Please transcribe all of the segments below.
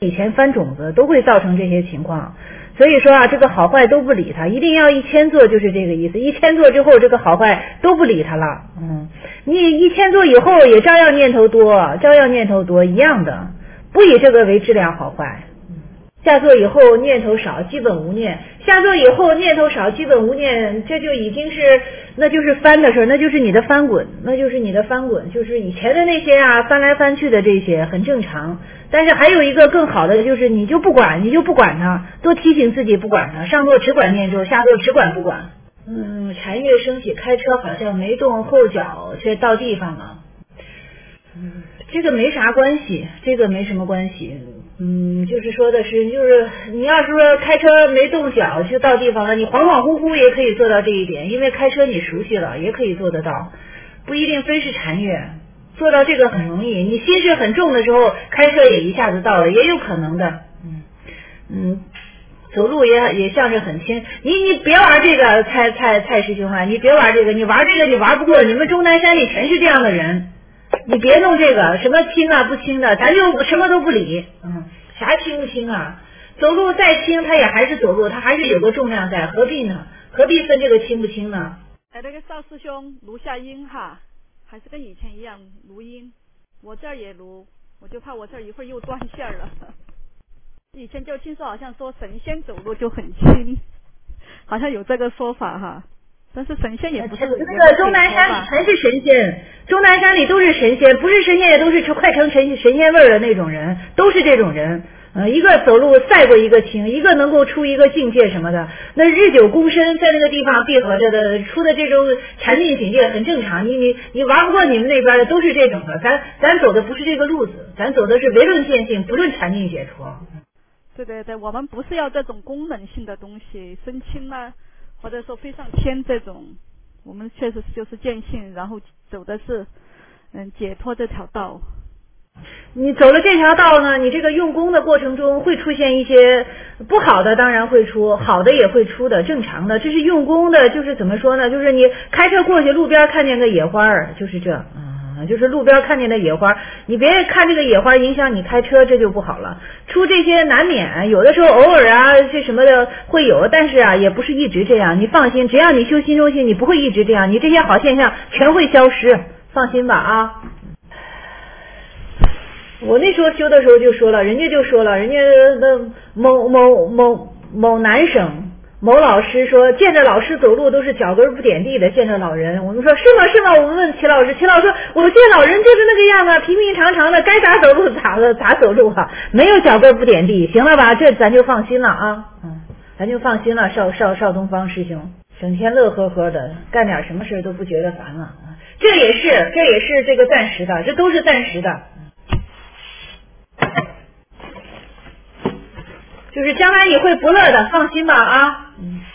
以前翻种子都会造成这些情况。所以说啊，这个好坏都不理他，一定要1000做，就是这个意思。1000做之后，这个好坏都不理他了。你1000做以后也照样念头多，一样的，不以这个为质量好坏。下座以后念头少，基本无念；下座以后念头少，基本无念，这就已经是，那就是翻的事儿，那就是你的翻滚，就是以前的那些啊，翻来翻去的这些很正常。但是还有一个更好的，就是你就不管它，多提醒自己不管它，上座只管念咒，下座只管不管。禅悦升起，开车好像没动后脚却到地方了。这个没啥关系，没什么关系。就是说的是，就是你要是说开车没动脚就到地方了，你恍恍惚惚也可以做到这一点，因为开车你熟悉了，也可以做得到，不一定非是禅悦，做到这个很容易。你心事很重的时候，开车也一下子到了，也有可能的。走路也像是很轻。你别玩这个，蔡师兄啊，你别玩这个，你玩这个你玩不过，你们终南山里全是这样的人。你别弄这个什么轻啊不轻的，咱就什么都不理。啥轻不轻啊？走路再轻，它也还是走路，它还是有个重量在，何必呢？何必分这个轻不轻呢？ 那个邵师兄录下音哈，还是跟以前一样录音，我这儿也录，我就怕我这儿一会儿又断线了。以前就听说好像说神仙走路就很轻，好像有这个说法哈。但是神仙也不是那个终南山里全是神仙，终南山里都是神仙，不是神仙也都是快成神仙味儿的那种人，都是这种人。一个走路赛过一个轻，一个能够出一个境界什么的，那日久功深，在那个地方闭合着的，出的这种禅定境界很正常。你玩不过你们那边的，都是这种的。咱走的不是这个路子，咱走的是唯论见性，不论禅定解脱。 对，我们不是要这种功能性的东西，升清啊，或者说飞上天这种，我们确实就是见性，然后走的是解脱这条道。 你走了这条道呢，你这个用功的过程中会出现一些不好的，当然会出，好的也会出的，正常的。这是用功的，就是怎么说呢？就是你开车过去，路边看见个野花，就是这。就是路边看见的野花，你别看这个野花影响你开车，这就不好了。出这些难免，有的时候偶尔啊，这什么的会有，但是啊，也不是一直这样。你放心，只要你修心中心，你不会一直这样，你这些好现象全会消失，放心吧啊。我那时候修的时候就说了，人家的某南省某老师说，见着老师走路都是脚跟不点地的，见着老人。我们说是吗？我们问齐老师，齐老师说我见老人就是那个样啊，平平常常的，该咋走路咋走路啊，没有脚跟不点地，行了吧？这咱就放心了啊，咱就放心了。邵东方师兄整天乐呵呵的，干点什么事都不觉得烦了，这也是这个暂时的，这都是暂时的。就是将来你会不乐的，放心吧啊。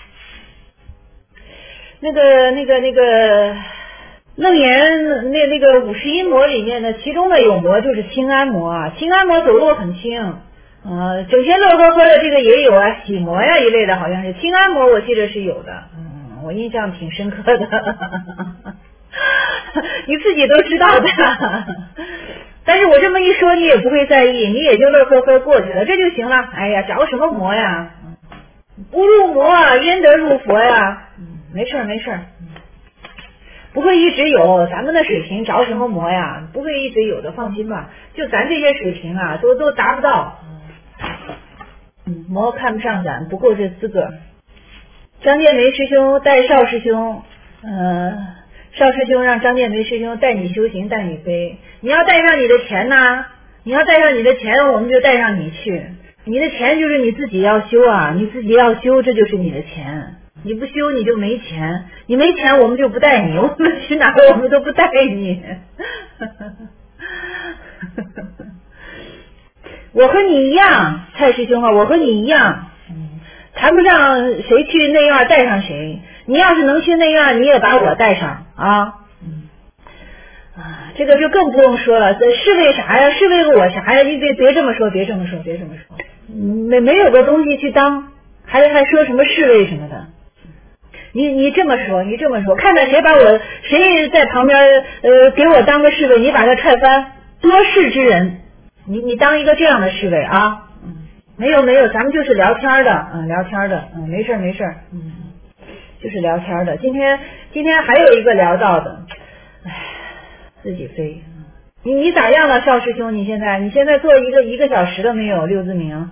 那个楞严那个51魔里面的其中的有魔就是清安魔啊，清安魔走路很轻，整天乐呵呵的这个也有啊，喜魔呀一类的，好像是清安魔，我记得是有的，我印象挺深刻的，你自己都知道的。但是我这么一说你也不会在意，你也就乐呵呵过去了，这就行了。哎呀，着什么魔呀？不入魔啊，焉得入佛呀？没事，不会一直有，咱们的水平着什么魔呀？不会一直有的，放心吧。就咱这些水平啊，都达不到。魔看不上咱，不够这资格。张建梅师兄带邵师兄，邵师兄让张建梅师兄带你修行，带你飞。你要带上你的钱呢，我们就带上你去。你的钱就是你自己要修啊，你自己要修，这就是你的钱。你不修你就没钱，你没钱我们就不带你，我们去哪儿我们都不带你。我和你一样，蔡师兄啊，我和你一样，谈不上谁去内院带上谁。你要是能去内院，你也把我带上啊。这个就更不用说了，是为啥呀？是为了我啥呀？你别这么说。没有个东西去当，还说什么是为什么的？你这么说，看看谁在旁边给我当个侍卫，你把他踹翻，多事之人，你当一个这样的侍卫啊。 没有，咱们就是聊天的，聊天的，没事，就是聊天的。今天还有一个聊到的，自己飞。你咋样了，邵师兄？你现在做一个小时都没有六字明。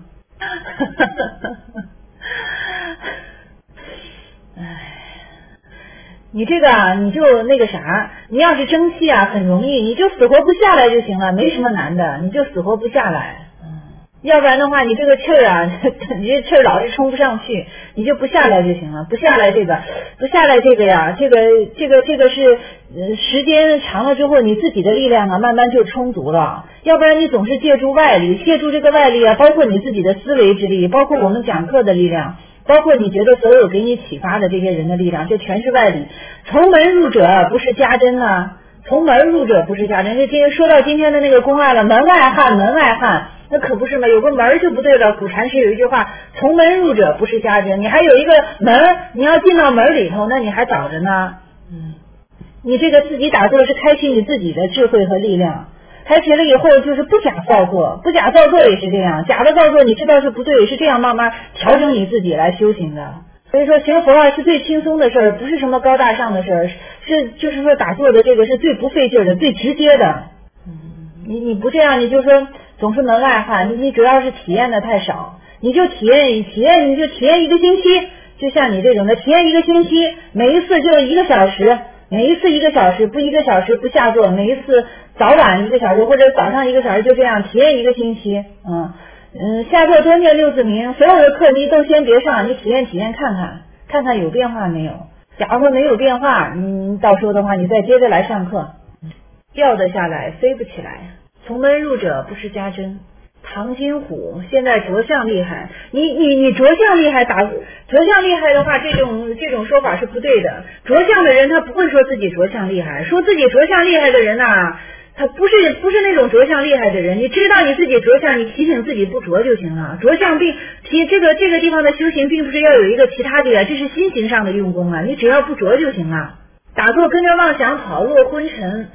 你这个啊，你就那个啥，你要是争气啊，很容易，你就死活不下来就行了，没什么难的，你就死活不下来。要不然的话，你这个气儿啊，你这气儿老是冲不上去，你就不下来就行了。不下来这个呀，这个是时间长了之后，你自己的力量啊，慢慢就充足了。要不然你总是借助外力，借助这个外力啊，包括你自己的思维之力，包括我们讲课的力量，包括你觉得所有给你启发的这些人的力量，这全是外力。从门入者不是家珍啊，从门入者不是家珍。这说到今天的那个公案了，门外汉。那可不是嘛，有个门就不对了。古禅师有一句话，从门入者不是家珍。你还有一个门，你要进到门里头，那你还早着呢。你这个自己打坐是开启你自己的智慧和力量，开启了以后就是不假造作，不假造作也是这样，假的造作你知道是不对，是这样慢慢调整你自己来修行的。所以说学佛啊是最轻松的事儿，不是什么高大上的事儿，就是说打坐的这个是最不费劲的，最直接的。你不这样，你就说总是门外汉，你主要是体验的太少，你就体验，你就体验一个星期，就像你这种的体验一个星期，每一次就1个小时，每一次1个小时，不1个小时不下坐，每一次早晚1个小时或者早上1个小时，就这样体验1个星期。下坐多念六字明，所有的课你都先别上，你体验看看有变化没有。假如说没有变化，到时候的话你再接着来上课。掉得下来飞不起来，从门入者不是家珍。唐金虎现在着相厉害，你着相厉害着相厉害的话，这种说法是不对的。着相的人他不会说自己着相厉害，说自己着相厉害的人啊，他不是那种着相厉害的人。你知道你自己着相，你提醒自己不着就行了。着相这个地方的修行并不是要有一个其他的呀，这是心行上的用功啊，你只要不着就行了。打坐跟着妄想跑，落昏沉。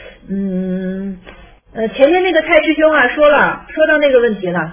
前面那个蔡师兄啊说到那个问题了，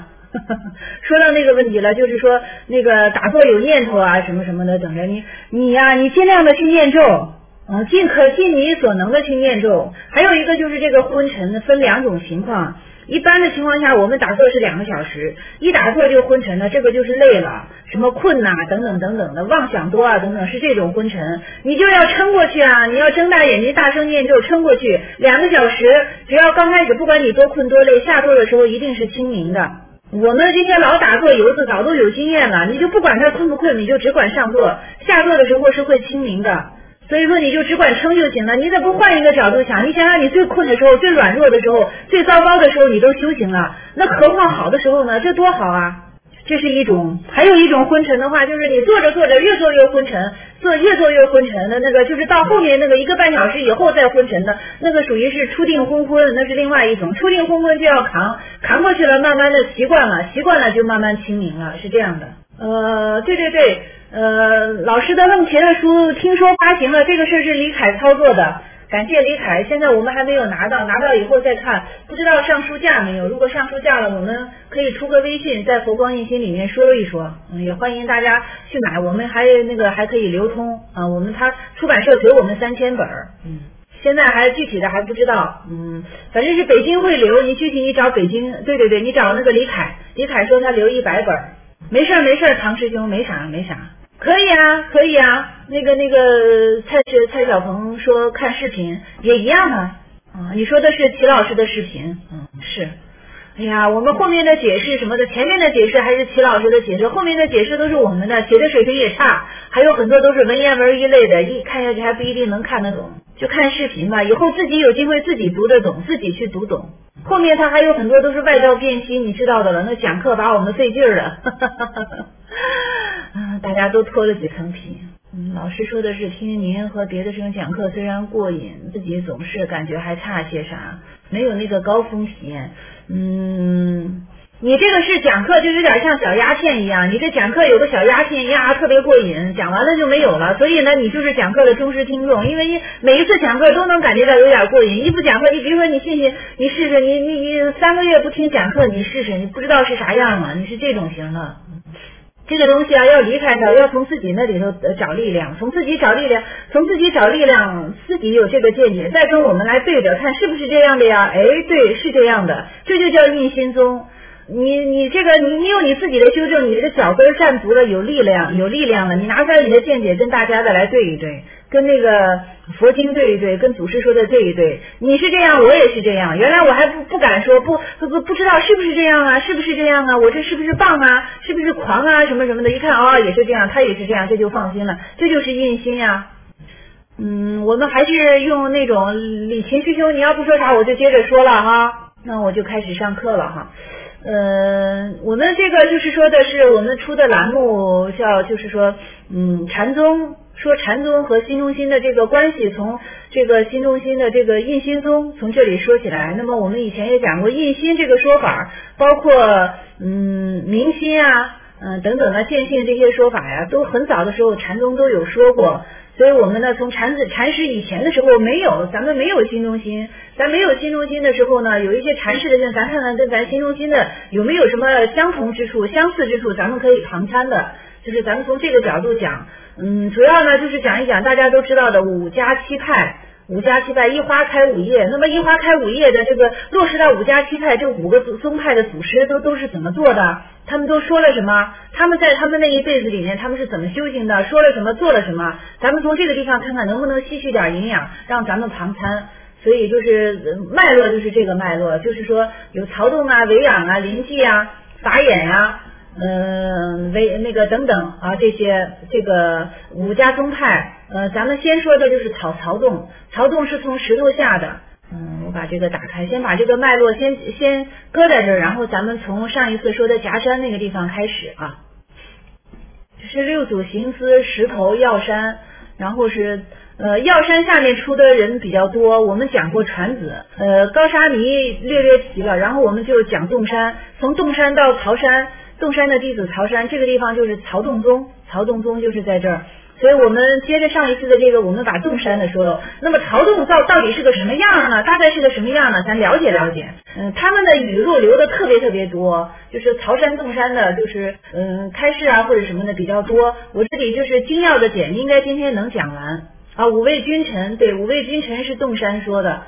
就是说那个打坐有念头啊什么什么的，等着你呀，你尽量的去念咒，尽你所能的去念咒。还有一个就是这个昏沉分2种情况。一般的情况下，我们打坐是2个小时，一打坐就昏沉了，这个就是累了，什么困呐，等等的，妄想多啊，等等，是这种昏沉，你就要撑过去啊！你要睁大眼睛，大声念咒，撑过去2个小时。只要刚开始，不管你多困多累，下坐的时候一定是清明的。我们这些老打坐游子早都有经验了，你就不管他困不困，你就只管上坐，下坐的时候是会清明的。所以说你就只管撑就行了，你怎么不换一个角度想？你想想你最困的时候，最软弱的时候，最糟糕的时候你都修行了，那何况好的时候呢？这多好啊！这是一种。还有一种昏沉的话，就是你坐着越坐越昏沉，越坐越昏沉的那个，就是到后面那个1个半小时以后再昏沉的那个，属于是初定昏昏，那是另外一种。初定昏昏就要扛过去了，慢慢的习惯了就慢慢清明了，是这样的。对，老师的梦前的书听说发行了，这个事是李凯操作的，感谢李凯。现在我们还没有拿到以后再看，不知道上书架没有。如果上书架了，我们可以出个微信，在佛光印心里面说一说，也欢迎大家去买。我们还可以流通啊，他出版社给我们3000本。现在还具体的还不知道，反正是北京会留，你具体你找北京，对，你找那个李凯说他留100本。没事，唐师兄，没啥，可以啊。那个蔡小鹏说看视频也一样啊。你说的是齐老师的视频，是。哎呀，我们后面的解释什么的，前面的解释还是齐老师的解释，后面的解释都是我们的，写的水平也差，还有很多都是文言文一类的，一看下去还不一定能看得懂。就看视频吧，以后自己有机会自己读得懂，自己去读懂。后面他还有很多都是外道辨析，你知道的了，那讲课把我们费劲儿了。大家都脱了几层皮。老师说的是听您和别的师兄讲课虽然过瘾，自己总是感觉还差些啥，没有那个高峰体验。 你这个是讲课，就有点像小鸦片一样，你这讲课有个小鸦片呀，特别过瘾，讲完了就没有了。所以呢，你就是讲课的忠实听众，因为每一次讲课都能感觉到有点过瘾。一不讲课，你比如说你信息，你试试，你3个月不听讲课，你试试，你不知道是啥样嘛？你是这种型的。这个东西啊，要离开它，要从自己那里头找力量，从自己找力量，自己有这个见解，再跟我们来对着看是不是这样的呀？哎，对，是这样的，这就叫印心宗。你这个你有你自己的修正，你的脚跟站足了，有力量了，你拿出来你的见解跟大家的来对一对，跟那个佛经对一对，跟祖师说的对一对。你是这样，我也是这样。原来我还不敢说，不知道是不是这样啊？是不是这样啊？我这是不是棒啊？是不是狂啊？什么什么的，一看哦也是这样，他也是这样，这就放心了，这就是印心呀。我们还是用那种理勤师兄，你要不说啥我就接着说了哈，那我就开始上课了哈。我们这个就是说的是我们出的栏目叫就是说禅宗，说禅宗和新中心的这个关系，从这个新中心的这个印心宗从这里说起来。那么我们以前也讲过印心这个说法，包括明心啊等等的见性这些说法呀，都很早的时候禅宗都有说过。所以我们呢，从禅师以前的时候咱们没有新中心，咱没有新中心的时候呢，有一些禅师的人，咱看看跟咱新中心的有没有什么相同之处、相似之处，咱们可以旁参的。就是咱们从这个角度讲，主要呢就是讲一讲大家都知道的五家七派，一花开五叶。那么一花开五叶的这个落实到五家七派，这5个宗派的祖师都是怎么做的？他们都说了什么？他们在他们那一辈子里面，他们是怎么修行的？说了什么？做了什么？咱们从这个地方看看能不能吸取点营养，让咱们旁参。所以就是脉络就是这个脉络，就是说有曹洞啊、维养啊、临济啊、法眼啊。那个等等啊，这个5家宗派，咱们先说的就是曹洞。曹洞是从石头下的，我把这个打开，先把这个脉络先搁在这儿，然后咱们从上一次说的夹山那个地方开始啊。这是六祖行思石头药山，然后是药山下面出的人比较多，我们讲过传子，高沙弥略提了，然后我们就讲洞山，从洞山到曹山。洞山的弟子曹山，这个地方就是曹洞宗就是在这儿。所以我们接着上一次的这个，我们把洞山的说了。那么曹洞到底是个什么样呢？大概是个什么样呢？咱了解了解。他们的语录留的特别多，就是曹山洞山的，就是开示啊或者什么的比较多。我这里就是精要的点，应该今天能讲完啊。五位君臣，对，五位君臣是洞山说的。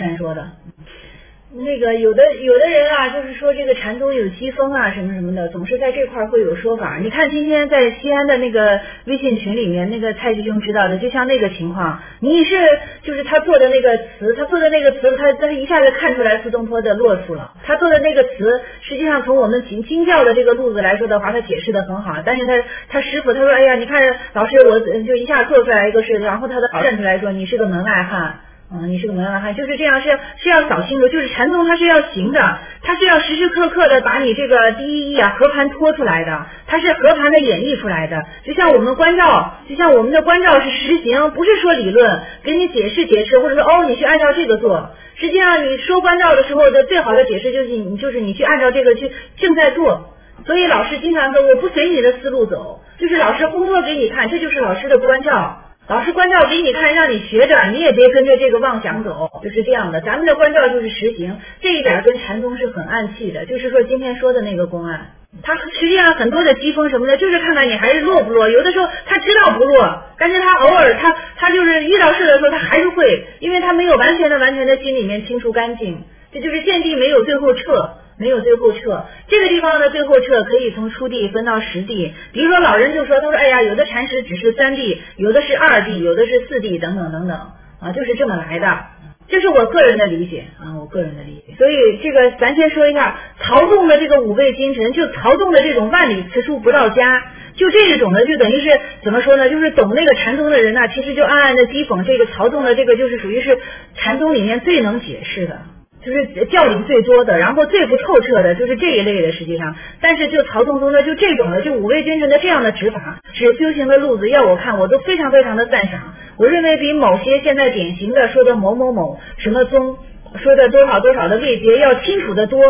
那个有的人啊，就是说这个禅宗有机风啊什么什么的，总是在这块会有说法。你看今天在西安的那个微信群里面，那个蔡师兄知道的，就像那个情况，就是他做的那个词，他一下子看出来苏东坡的落处了。他做的那个词，实际上从我们经教的这个路子来说的话，他解释的很好。但是他师傅他说，哎呀，你看老师，我就一下做出来一个事，然后他站出来说，你是个门外汉。你是个门外汉，就是这样，是要扫清楚。就是禅宗它是要行的，它是要时时刻刻的把你这个第一义啊和盘托出来的，它是和盘的演绎出来的。就像我们的关照是实行，不是说理论给你解释，或者说你去按照这个做。实际上你说关照的时候的最好的解释就是你去按照这个去正在做。所以老师经常说，我不随你的思路走，就是老师烘托给你看，这就是老师的关照。老师关照给你看，让你学着，你也别跟着这个妄想走，就是这样的。咱们的关照就是实行，这一点跟禅宗是很暗器的。就是说今天说的那个公案，他实际上很多的机锋什么的，就是看看你还是落不落。有的时候他知道不落，但是他偶尔他就是遇到事的时候，他还是会，因为他没有完全的心里面清除干净，这就是见地没有最后撤。这个地方的最后撤可以从初地分到10地。比如说老人就说，他说哎呀，有的禅师只是3地，有的是2地，有的是4地等等啊，就是这么来的。这是我个人的理解啊，所以这个咱先说一下曹洞的这个5位君臣，就曹洞的这种万里词书不到家，就这种的就等于是怎么说呢？就是懂那个禅宗的人呢，其实就暗暗的讥讽这个曹洞的这个，就是属于是禅宗里面最能解释的。就是教理最多的，然后最不透彻的，就是这一类的。实际上，但是就曹洞宗的就这种的，就5位君臣的这样的指法，指修行的路子，要我看我都非常的赞赏。我认为比某些现在典型的说的某什么宗，说的多少的位阶要清楚的多。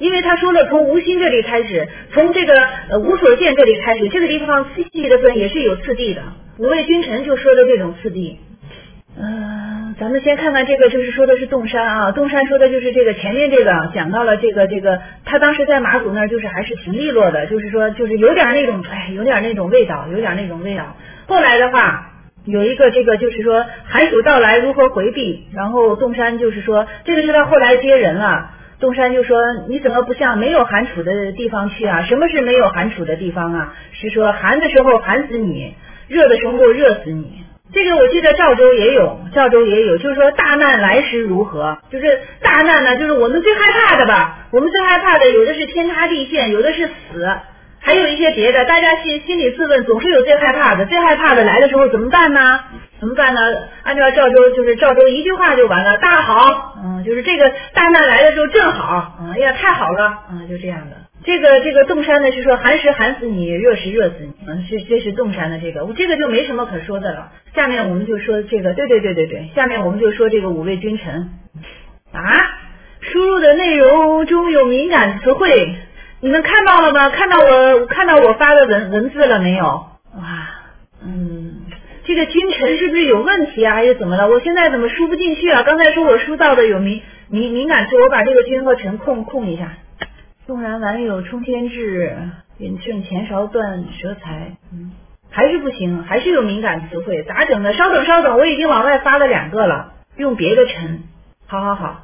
因为他说了从无心这里开始，从这个无所见这里开始，这个地方细细的分也是有次第的。五味君臣就说的这种次第。咱们先看看这个，就是说的是洞山啊，洞山说的就是这个前面这个讲到了这个，他当时在马祖那儿就是还是挺利落的，就是说就是有点那种味道，后来的话有一个这个就是说寒暑到来如何回避，然后洞山就是说这个是他后来接人了，洞山就说你怎么不向没有寒楚的地方去啊？什么是没有寒楚的地方啊？是说寒的时候寒死你，热的时候热死你。这个我记得赵州也有，就是说大难来时如何，就是大难呢，就是我们最害怕的吧，我们最害怕的有的是天塌地陷，有的是死，还有一些别的，大家心里自问，总是有最害怕的来的时候怎么办呢？按照赵州一句话就完了，大好，就是这个大难来的时候正好，哎呀太好了，就这样的。这个洞山呢是说寒时寒死你，热时热死你，这是洞山的这个就没什么可说的了。下面我们就说这个，对，下面我们就说这个五味君臣输入的内容中有敏感词汇，你们看到了吗？看到我发的文字了没有？哇，这个君臣是不是有问题啊？还是怎么了？我现在怎么输不进去啊？刚才说我输到的有敏感词，我把这个君和臣空一下。纵然晚有冲天志，允胜前勺断舌才。还是不行，还是有敏感词汇，咋整呢？稍等，我已经往外发了2个了，用别的臣。好。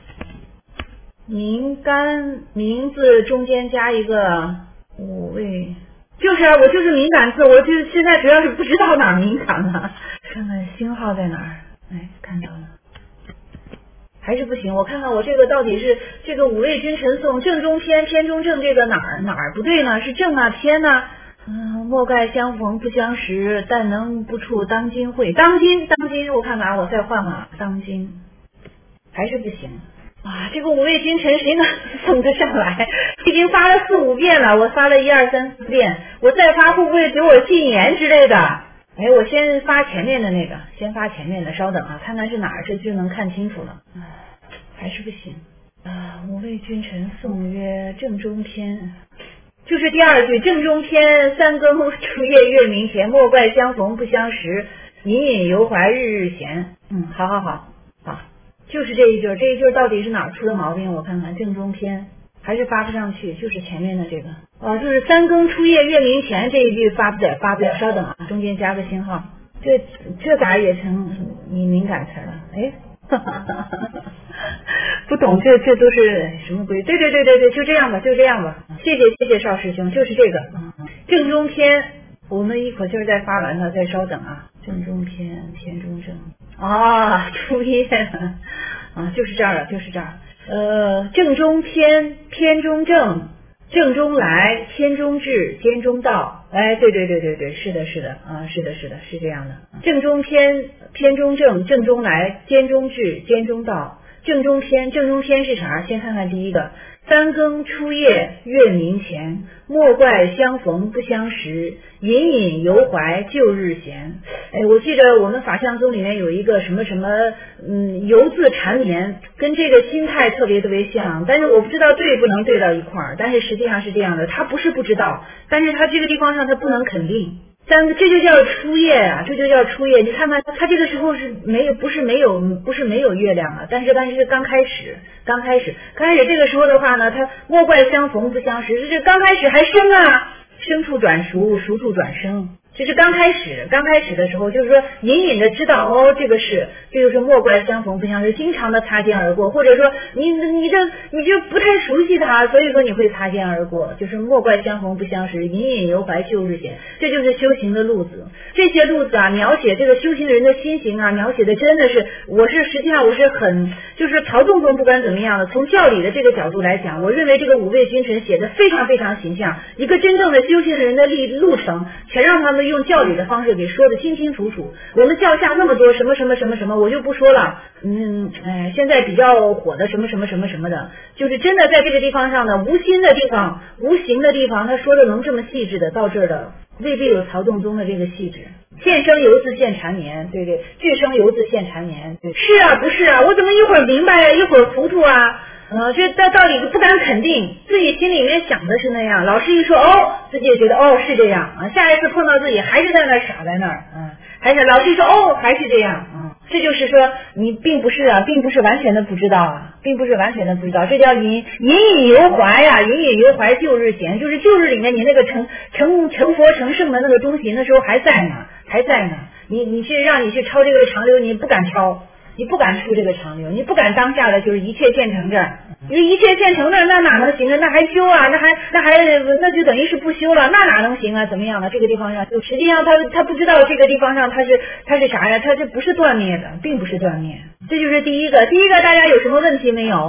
明干名字中间加一个五味，就是啊，我就是敏感字，我就现在主要是不知道哪儿敏感了。看看星号在哪儿？哎，看到了。还是不行，我看看我这个到底是这个五味君臣颂正中偏中正，这个哪儿不对呢？是正啊偏呢？莫怪相逢不相识，但能不处当今会。当今，我看看我再换换当今，还是不行。这个五味君臣谁能送得上来？已经发了4、5遍了，我发了1、2、3、4遍，我再发会不会给我禁言之类的？我先发前面的那个，稍等啊，看看是哪儿，这就能看清楚了。还是不行。五味君臣颂曰正中篇，就是第2句正中篇，三更初夜月明前，莫怪相逢不相识，隐隐犹怀日日闲。好，就是这一句到底是哪儿出的毛病？我看看正中篇还是发不上去，就是前面的这个就是三更初夜月明前这一句发不了，稍等啊，中间加个星号，这咋也成你敏感词了？不懂，这都是什么鬼？对，就这样吧，谢谢邵师兄，就是这个正中篇，我们一口气再发完了，再稍等啊。正中篇，偏中正初夜就是这儿。正中偏，偏中正，正中来，偏中至，兼中到。对，是的，是这样的。正中偏，偏中正，正中来，兼中至，兼中到。正中偏是啥？先看看第一个，三更初夜月明前，莫怪相逢不相识，隐隐犹怀旧日闲。我记得我们法相宗里面有一个什么犹自缠绵，跟这个心态特别像，但是我不知道对不能对到一块儿，但是实际上是这样的，他不是不知道，但是他这个地方上他不能肯定。这就叫初夜啊，你看看他这个时候不是没有月亮啊，但是刚开始这个时候的话呢，他莫怪相逢不相识，这刚开始还生啊，生处转熟，熟处转生。这是刚开始的时候，就是说隐隐的知道这就是莫怪相逢不相识，经常的擦肩而过，或者说你就不太熟悉他，所以说你会擦肩而过，就是莫怪相逢不相识，隐隐犹怀旧日闲。这就是修行的路子，这些路子啊，描写这个修行的人的心行啊，描写的真的是，实际上我是很，就是曹洞宗不管怎么样的，从教理的这个角度来讲，我认为这个五味君臣写的非常形象，一个真正的修行人的路程，全让他们用教理的方式给说的清清楚楚。我们教下那么多什么我就不说了，现在比较火的什么的，就是真的在这个地方上呢，无心的地方，无形的地方，他说的能这么细致的，到这儿的未必有曹洞宗的这个细致。现生犹自现缠绵，对，俱生犹自现缠绵，对，是啊不是啊，我怎么一会儿明白一会儿糊涂啊？ 这道理不敢肯定，自己心里面想的是那样，老师一说自己也觉得是这样啊，下一次碰到自己还是在那儿傻在那儿，还是老师一说还是这样，这就是说你并不是完全的不知道啊，并不是完全的不知道，这叫隐隐犹怀呀，隐隐犹怀旧日闲，就是旧日里面你那个成佛成圣的那个东西，那时候还在呢，你去让你去抄这个长流，你不敢抄。你不敢出这个长流，你不敢当下的就是一切现成这儿，因为一切现成的那哪能行啊？那还修啊？那就等于是不修了，那哪能行啊？怎么样的？这个地方上就实际上他不知道这个地方上他是啥呀？他这不是断灭的，并不是断灭。这就是第一个，大家有什么问题没有？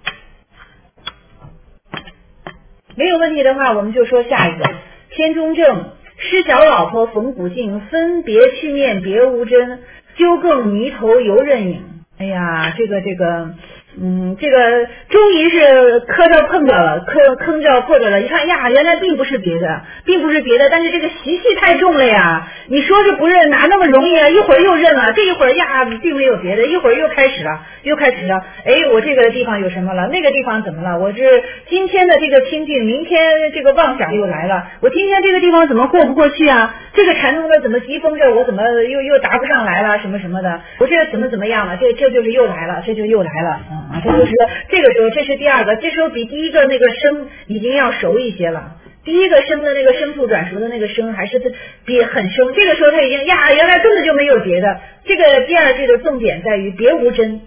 没有问题的话，我们就说下一个。天中正，失小老婆逢古镜，分别去面别无真。纠更迷头游刃影，哎呀，这个终于是磕着碰着了，坑着破着了。一看呀，原来并不是别的，但是这个习气太重了呀。你说是不认，哪那么容易啊？一会儿又认了，这一会儿呀，并没有别的，一会儿又开始了。我这个地方有什么了？那个地方怎么了？我是今天的这个清净，明天这个妄想又来了。我今天这个地方怎么过不过去啊？这个禅宗的怎么疾风这我怎么又答不上来了？什么的？我这怎么样了？这就是又来了，这就又来了。这就是这个时候，这是第二个，这时候比第一个那个声已经要熟一些了。第一个声的那个声处转熟的那个声还是比很生，这个时候他已经原来根本就没有别的。这个第二句的重点在于别无真，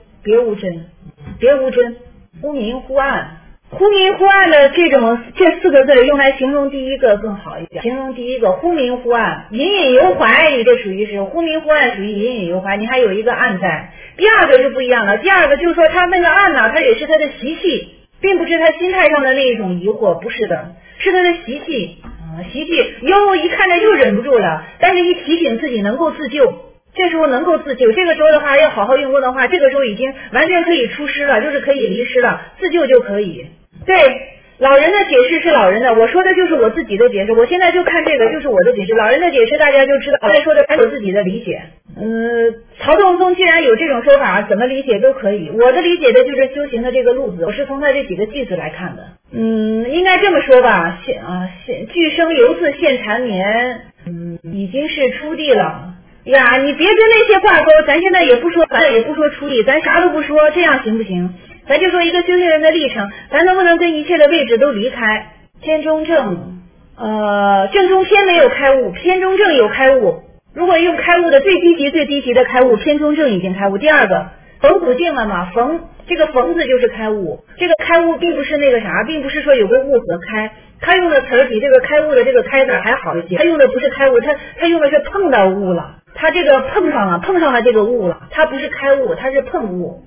忽明忽暗。忽明忽暗的这四个字用来形容第一个更好一点。形容第一个忽明忽暗，隐隐犹怀，你这属于是忽明忽暗，属于隐隐犹怀，你还有一个暗在。第二个就不一样了，第二个就是说他那个暗呢，他也是他的习气，并不是他心态上的那一种疑惑，不是的，是他的习气。一看着又忍不住了，但是一提醒自己能够自救。这时候能够自救，这个时候的话要好好用功的话，这个时候已经完全可以出师了，就是可以离师了，自救就可以。对，老人的解释是老人的，我说的就是我自己的解释，我现在就看这个就是我的解释，老人的解释大家就知道，再说的还有自己的理解。曹洞宗既然有这种说法，怎么理解都可以，我的理解的就是修行的这个路子，我是从他这几个句子来看的。应该这么说吧，俱生犹自现缠绵，已经是出地了。呀，你别跟那些挂钩，咱现在也不说出地，咱啥都不说，这样行不行？咱就说一个修行人的历程，咱能不能跟一切的位置都离开？天中正，正中偏没有开悟，偏中正有开悟。如果用开悟的最低级的开悟，偏中正已经开悟。第二个，逢古镜了嘛，这个逢字就是开悟，这个开悟并不是那个啥，并不是说有个悟和开，他用的词儿比这个开悟的这个开字还好一些，他用的不是开悟，他用的是碰到悟了，他这个碰上了这个悟了，他不是开悟，他是碰悟。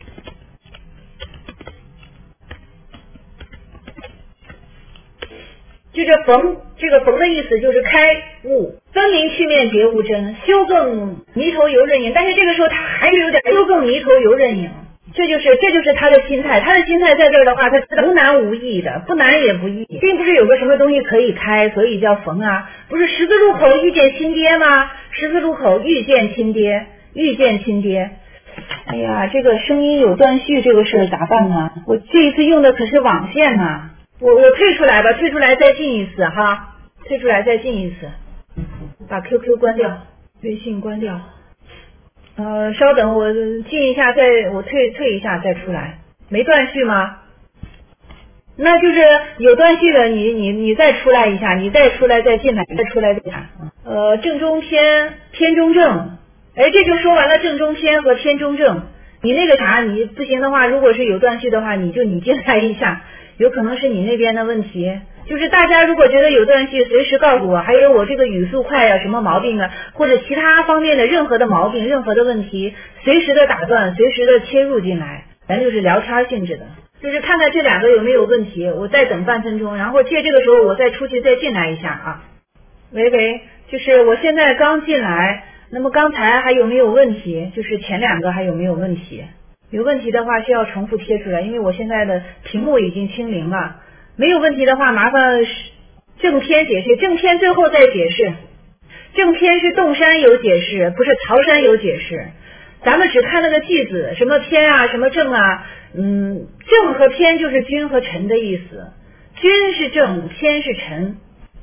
就这个逢的意思就是开悟，分明去面别无真，修更迷头游刃影。但是这个时候他还是有点修更迷头游刃影，这就是他的心态。他的心态在这儿的话，他无难无易的，不难也不易，并不是有个什么东西可以开，所以叫逢啊。不是十字路口遇见亲爹吗？十字路口遇见亲爹。哎呀，这个声音有断续，这个事咋办呢？我这一次用的可是网线呐。我退出来吧，退出来再进一次哈，把 QQ 关掉，微信关掉，稍等，我进一下，我退一下再出来，没断续吗？那就是有断续的，你再出来一下，你再出来再进来，再出来再看。正中偏，偏中正，这就说完了正中偏和偏中正。你那个啥，你不行的话，如果是有断续的话，你进来一下。有可能是你那边的问题，就是大家如果觉得有断续，随时告诉我，还有我这个语速快啊，什么毛病啊，或者其他方面的任何的毛病、任何的问题，随时的打断，随时的切入进来，咱就是聊天性质的，就是看看这两个有没有问题，我再等半分钟，然后借这个时候我再出去再进来一下啊。喂，就是我现在刚进来，那么刚才还有没有问题？就是前两个还有没有问题？有问题的话需要重复贴出来，因为我现在的屏幕已经清零了。没有问题的话，麻烦正偏解释，正偏最后再解释。正偏是洞山有解释，不是曹山有解释。 咱们只看那个句子，什么偏啊，什么正啊，正和偏就是君和臣的意思，君是正，偏是臣。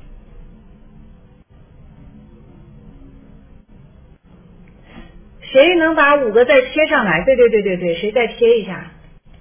谁能把5个再贴上来？对，谁再贴一下？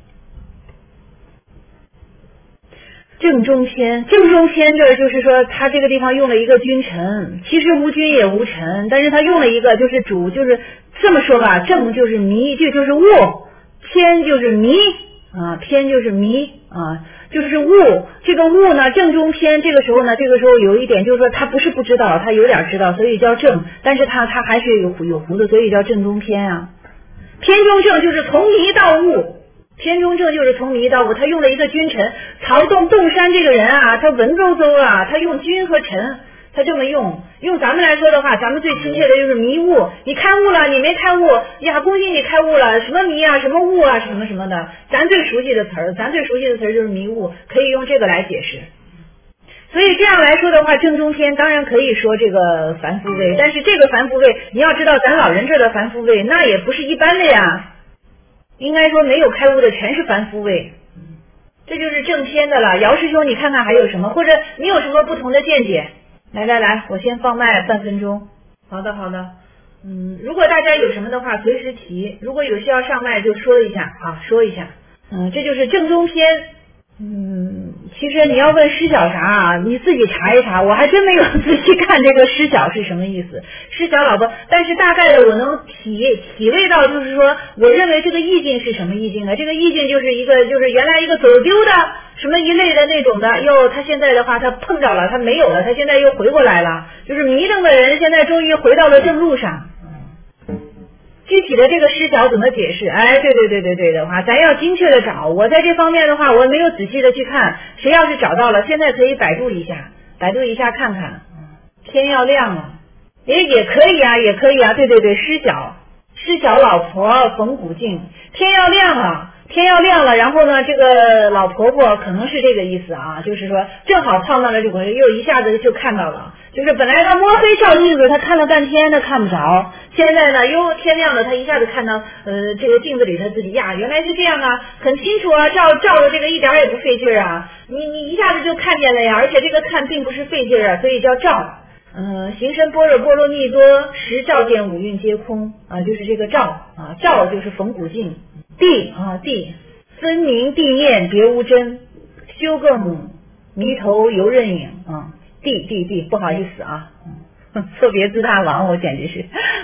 正中偏，正中偏这就是说他这个地方用了一个君臣，其实无君也无臣，但是他用了一个就是主，就是这么说吧，正就是迷，这就是物，偏就是迷啊，偏就是迷啊，就是物。这个物呢，正中偏，这个时候有一点就是说他不是不知道，他有点知道，所以叫正，但是他还是有糊涂，所以叫正中偏啊。偏中正就是从迷到悟。偏中正就是从迷到悟，他用了一个君臣，曹洞山这个人啊，他文绉绉啊，他用君和臣，他这么用咱们来说的话，咱们最亲切的就是迷悟，你开悟了，你没开悟呀，恭喜你开悟了，什么迷啊，什么悟啊，什么什么的，咱最熟悉的词儿就是迷悟，可以用这个来解释。所以这样来说的话，正中偏当然可以说这个凡夫位，但是这个凡夫位，你要知道咱老人这的凡夫位，那也不是一般的呀。应该说没有开悟的全是凡夫位，这就是正偏的了。姚师兄，你看看还有什么，或者你有什么不同的见解？来，我先放麦半分钟。好的，如果大家有什么的话，随时提。如果有需要上麦就说一下啊，这就是正中偏。其实你要问失小啥啊，你自己查一查，我还真没有仔细看这个失小是什么意思，失小老婆，但是大概的我能体味到，就是说我认为这个意境是什么意境啊？这个意境就是原来一个走丢的什么一类的那种的，他现在的话他碰着了，他没有了，他现在又回过来了，就是迷瞪的人现在终于回到了正路上。具体的这个失小怎么解释？对的话，咱要精确的找。我在这方面的话，我没有仔细的去看。谁要是找到了，现在可以百度一下看看。天要亮了，也可以啊。对，失小老婆逢古镜，天要亮了。然后呢，这个老婆婆可能是这个意思啊，就是说正好碰到了这个，又一下子就看到了。就是本来他摸黑照镜子，他看了半天他看不着，现在呢天亮了，他一下子看到这个镜子里他自己呀，原来是这样啊，很清楚啊，照的这个一点也不费劲啊，你一下子就看见了呀，而且这个看并不是费劲啊，所以叫照。行深般若波罗蜜多时照见五蕴皆空啊，就是这个照啊，照就是逢古镜。地分明地面别无真，修更迷头游刃影啊。地不好意思啊，错别字大王，我简直是。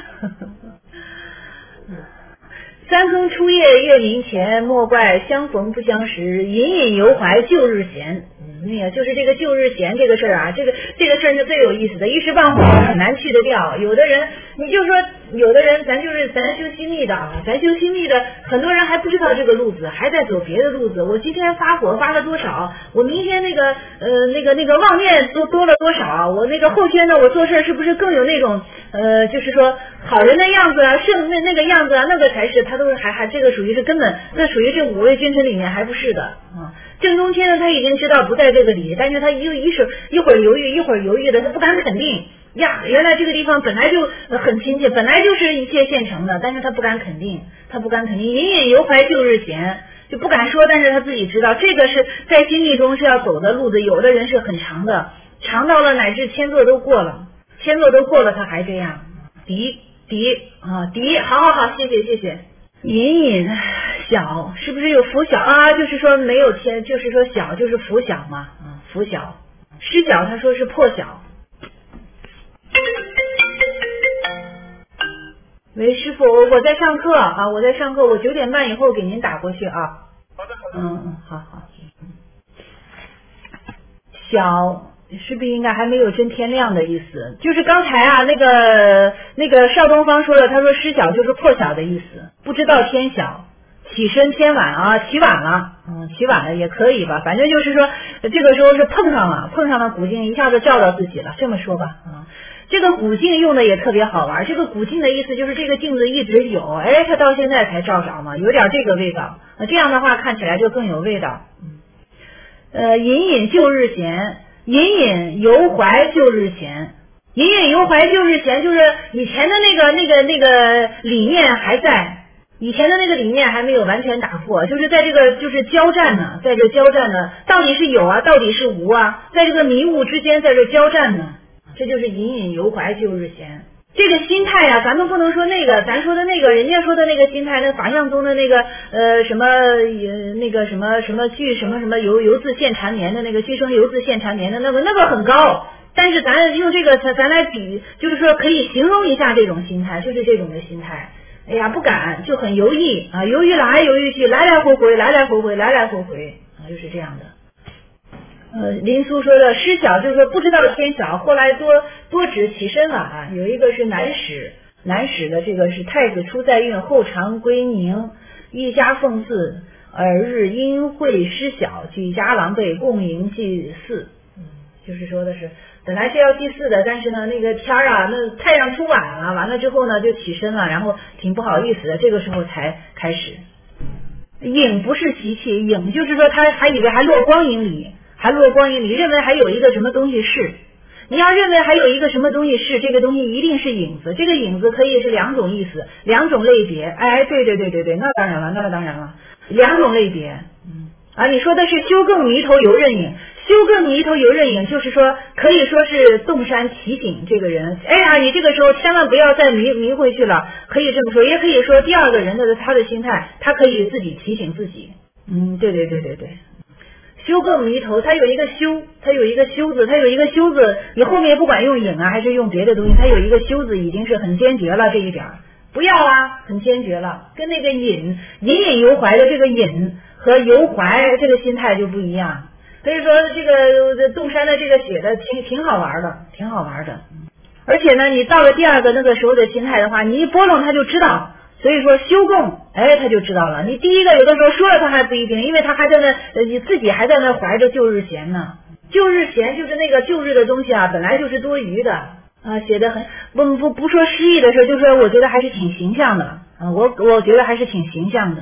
三更初夜月明前，莫怪相逢不相识，隐隐犹怀旧日闲。就是这个旧日闲这个事儿啊，这个事儿是最有意思的，一时半会儿很难去得掉。有的人，你就说有的人，咱修心密的啊，很多人还不知道这个路子，还在走别的路子。我今天发火发了多少？我明天那个妄念多了多少？我那个后天呢，我做事是不是更有那种就是说好人的样子啊，那个样子啊，那个才是他都是还这个属于是根本，那属于这五位君臣里面还不是的啊。正中天呢，他已经知道不在这个里，但是他一会儿犹豫的，他不敢肯定呀。原来这个地方本来就很亲切，本来就是一切现成的，但是他不敢肯定，隐隐犹怀旧日闲，就不敢说，但是他自己知道这个是在心意中是要走的路子。有的人是很长的，长到了乃至千座都过了，他还这样。敌，好，谢谢。隐隐小是不是有拂晓啊？就是说没有天，就是说小就是拂晓嘛，拂晓。失晓他说是破晓。喂，师傅，我在上课啊，我9点半以后给您打过去啊。 好的。 好。小是不是应该还没有真天亮的意思？就是刚才啊，那个邵东方说的，他说失晓就是破晓的意思，不知道天晓，起身天晚啊，起晚了也可以吧，反正就是说这个时候是碰上了古镜，一下子照到自己了，这么说吧啊。这个古镜用的也特别好玩，这个古镜的意思就是这个镜子一直有，它到现在才照着嘛，有点这个味道，这样的话看起来就更有味道。隐隐旧日闲，隐隐犹怀旧日闲， 隐隐犹怀旧日闲，就是以前的那个理念还在。以前的那个理念还没有完全打破，就是在这个就是交战呢，在这交战呢，到底是有啊，到底是无啊，在这个迷雾之间，在这交战呢，这就是隐隐犹怀旧日闲。这个心态呀，咱们不能说那个，咱说的那个，人家说的那个心态，那法相宗的那个什么那个什么俱什么犹自现缠绵的那个俱生犹自现缠绵的那个很高，但是咱用这个咱来比，就是说可以形容一下这种心态，就是这种的心态。哎呀，不敢，就很犹豫啊，犹豫来犹豫去，来来回回啊，就是这样的。林苏说的师小就是说不知道天小，后来多指起身了啊。有一个是南史的这个是太子出在运，后常归宁，一家奉祀，尔日因会师小，举家狼狈，共迎祭祀。就是说的是本来是要祭祀的，但是呢那个天啊，那太阳出晚了，完了之后呢就起身了，然后挺不好意思的，这个时候才开始。影不是习气，影就是说他还以为还落光影里，认为还有一个什么东西是。你要认为还有一个什么东西是，这个东西一定是影子，这个影子可以是两种意思，两种类别。哎，对，那当然了，两种类别。你说的是修更迷头游刃影。修更迷头游刃影，就是说可以说是洞山提醒这个人，哎呀，你这个时候千万不要再迷回去了，可以这么说，也可以说第二个人的他的心态，他可以自己提醒自己。对。修更迷头，它有一个修，它有一个修字，你后面不管用影啊还是用别的东西，它有一个修字已经是很坚决了，这一点不要啦，很坚决了，跟那个隐犹怀的这个隐和犹怀这个心态就不一样。所以说这个洞山的这个写的挺好玩的，而且呢，你到了第二个那个时候的心态的话，你一拨弄他就知道，所以说修供，他就知道了。你第一个有的时候说了他还不一定，因为他还在那，你自己还在那怀着旧日闲呢。旧日闲就是那个旧日的东西啊，本来就是多余的啊，写的很不说诗意的事，就说我觉得还是挺形象的啊，我觉得还是挺形象的，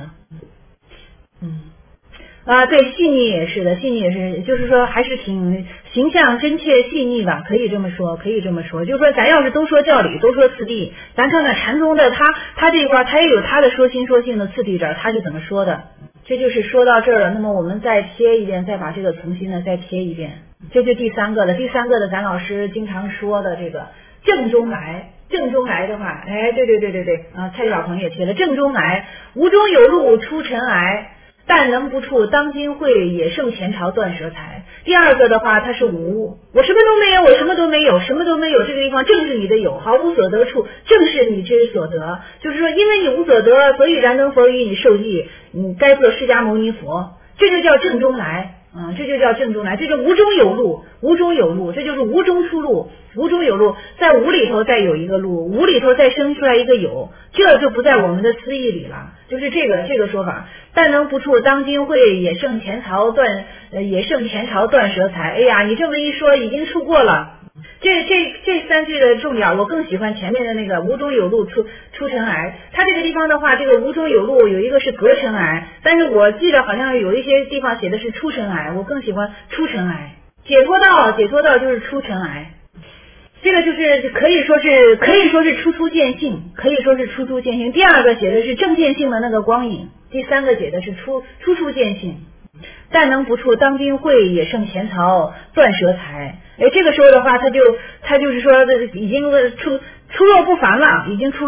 对，细腻也是，就是说还是挺形象、真切、细腻吧，可以这么说。就是说，咱要是都说教理，都说次第，咱看看禅宗的他这一块，他也有他的说心说性的次第这儿，他是怎么说的？这就是说到这儿了。那么我们再贴一遍，再把这个重新的再贴一遍，这就第三个了。第三个的，咱老师经常说的这个正中来的话，对啊，蔡老朋也贴了正中来，无中有路出尘埃。但能不触当今会，也胜前朝断舌财。第二个的话，它是无，我什么都没有，这个地方正是你的有，毫无所得处，正是你之所得。就是说，因为你无所得，所以然灯佛与你受益，你该做释迦牟尼佛，这就叫正中来。这就叫正中来，这就无中有路，这就是无中出路，无中有路，在无里头再有一个路，无里头再生出来一个有，这就不在我们的思义里了，就是这个说法。但能不触当今会，也胜前朝断舌财。哎呀，你这么一说，已经出过了。这三句的重点，我更喜欢前面的那个无中有路出尘埃。它这个地方的话，这个无中有路有一个是隔尘埃，但是我记得好像有一些地方写的是出尘埃，我更喜欢出尘埃。解脱道就是出尘埃，这个就是可以说是初出见性，第二个写的是正见性的那个光影，第三个写的是初出见性。但能不触当今会，也胜前朝断舌财。这个时候的话，他就是说已经出落不凡了，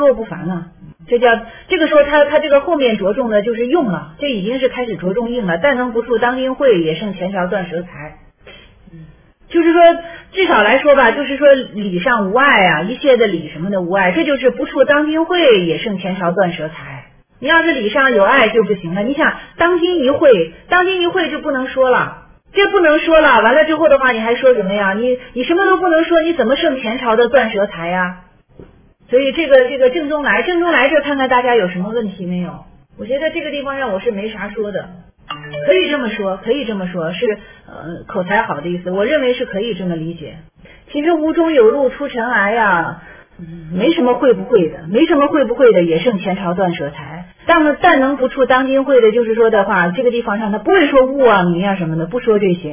这个时候他这个后面着重的就是用了，这已经是开始着重用了。但能不触当今会，也胜前朝断舌财。就是说至少来说吧，就是说理上无碍啊，一切的理什么的无碍，这就是不触当今会，也胜前朝断舌财。你要是理上有碍就不行了。你想当今一会就不能说了，完了之后的话你还说什么呀？你什么都不能说，你怎么胜前朝的断舌财呀？所以这个正中来这看看大家有什么问题没有？我觉得这个地方上我是没啥说的，可以这么说是口才好的意思，我认为是可以这么理解。其实无中有路出尘埃呀，没什么会不会的，也胜前朝断舌财。但能不触当今会的，就是说的话，这个地方上他不会说物啊迷啊什么的，不说这些，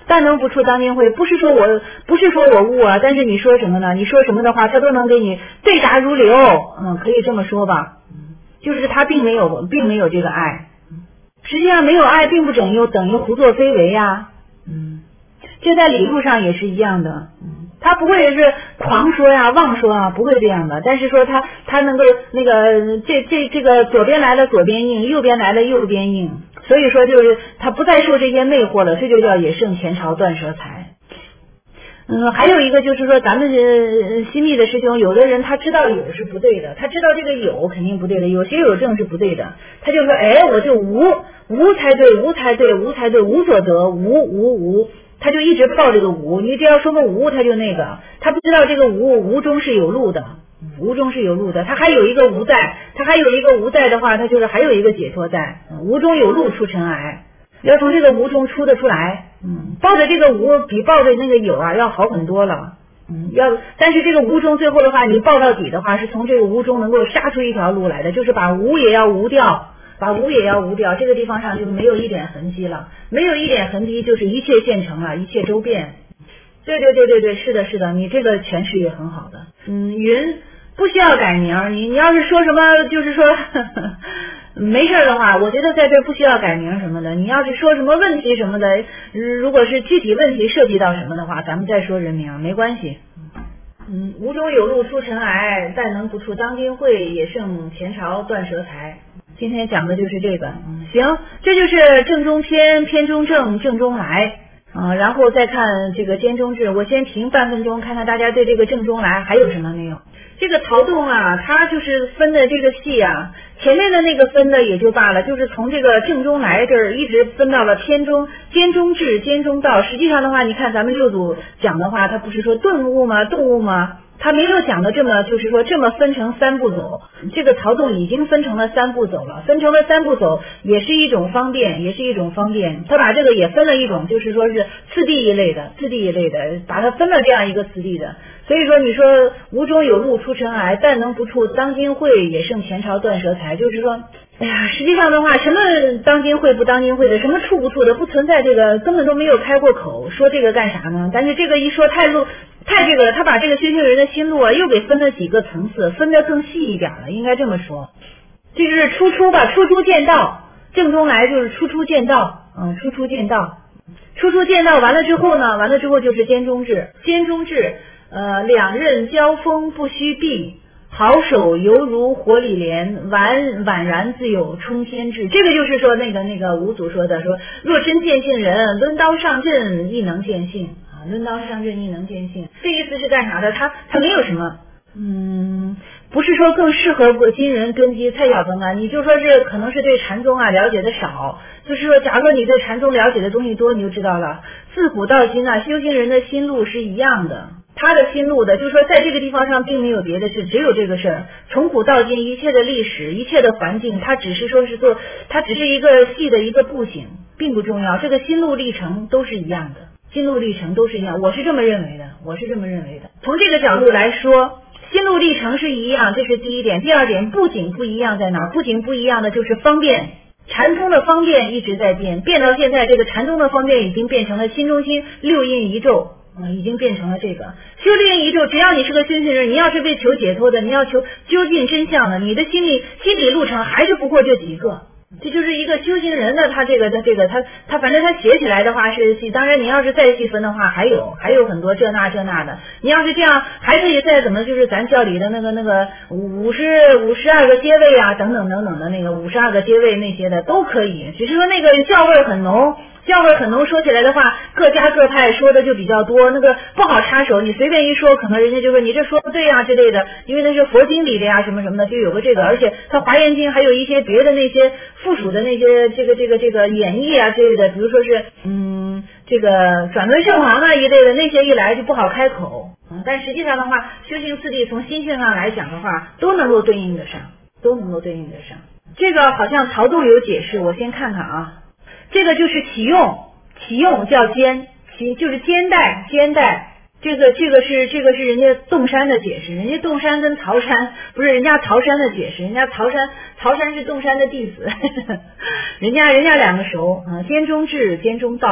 但能不出当今会，不是说我悟啊，但是你说什么呢？你说什么的话，他都能给你对答如流，可以这么说吧。就是他并没有这个爱，实际上没有爱并不等于胡作非为呀。这在理路上也是一样的。他不会是狂说呀、妄说啊，不会这样的。但是说他能够那个这个左边来了左边应，右边来了右边应，所以说就是他不再受这些魅惑了，这就叫也胜前朝断舌财。还有一个就是说，咱们新密的师兄，有的人他知道有是不对的，他知道这个有肯定不对的，有邪有正是不对的，他就说，我就无才对，无才对，无才对，无所得，无，他就一直报这个无，你只要说个无，他就那个，他不知道这个无中是有路的，无中是有路的，他还有一个无在，的话，他就是还有一个解脱在，无中有路出尘埃。要从这个无中出得出来，抱着这个无比抱着那个有啊要好很多了，但是这个无中最后的话，你抱到底的话，是从这个无中能够杀出一条路来的，就是把无也要无掉，这个地方上就没有一点痕迹了，没有一点痕迹就是一切现成了，一切周遍。对，是的，你这个诠释也很好的。云不需要改名，你要是说什么就是说没事的话，我觉得在这不需要改名什么的。你要是说什么问题什么的，如果是具体问题涉及到什么的话，咱们再说人名没关系。无中有路出尘埃，但能不出当今会，也胜前朝断舌财。今天讲的就是这个。行，这就是正中偏，偏中正，正中来。然后再看这个兼中治，我先停半分钟，看看大家对这个正中来还有什么没有。这个曹洞啊，它就是分的这个细啊，前面的那个分的也就罢了，就是从这个正中来这儿一直分到了偏中、兼中治、兼中道。实际上的话，你看咱们六祖讲的话，他不是说顿悟吗？动悟吗？他没有讲的这么，就是说这么分成三步走。这个曹洞已经分成了三步走了，分成了三步走也是一种方便，他把这个也分了一种，就是说是次第一类的，把它分了这样一个次第的。所以说你说无中有路出尘埃，但能不出当今会，也胜前朝断舌财。就是说实际上的话，什么当今会不当今会的，什么处不处的，不存在这个，根本都没有开过口，说这个干啥呢？但是这个一说太这个，他把这个修行人的心路啊又给分了几个层次，分得更细一点了，应该这么说。这就是初出见道，正中来就是初出见道，初出见道完了之后就是兼中治，两刃交锋不须避，好手犹如火里莲，宛然自有冲天志。这个就是说那个五祖说的，说若真见性人，抡刀上阵亦能见性啊，这意思是干啥的？他没有什么不是说更适合今人根基蔡小峰啊，你就说是可能是对禅宗啊了解的少，就是说假如说你对禅宗了解的东西多，你就知道了，自古到今啊，修行人的心路是一样的，他的心路的，就是说在这个地方上并没有别的事，只有这个事儿。从古到今，一切的历史，一切的环境，它只是一个细的一个步行，并不重要。这个心路历程都是一样的，我是这么认为的。从这个角度来说，心路历程是一样，这是第一点。第二点，不仅不一样在哪儿？不仅不一样的就是方便。禅宗的方便一直在变到现在，这个禅宗的方便已经变成了心中心六阴一咒。已经变成了这个修六阴一咒。只要你是个修行人，你要是为求解脱的，你要求究竟真相的，你的心理路程还是不过这几个。这就是一个修行人的他反正他写起来的话是细，当然你要是再细分的话还有很多这那的。你要是这样还可以再怎么，就是咱教里的那个52个阶位啊等等的那个52个阶位那些的都可以，只是说那个教味很浓，说起来的话各家各派说的就比较多，那个不好插手，你随便一说可能人家就说你这说不对呀之类的，因为那是佛经里的呀什么的，就有个这个，而且它华严经还有一些别的那些附属的那些这个演绎啊之类的，比如说是这个转轮圣王啊一类的，那些一来就不好开口。但实际上的话，修行次第从心性上来讲的话都能够对应得上。这个好像曹洞有解释，我先看看啊。这个就是启用叫兼，就是兼带，这个是人家洞山的解释，人家洞山跟曹山不是人家曹山的解释，人家曹山是洞山的弟子，人家两个熟兼中治兼中道，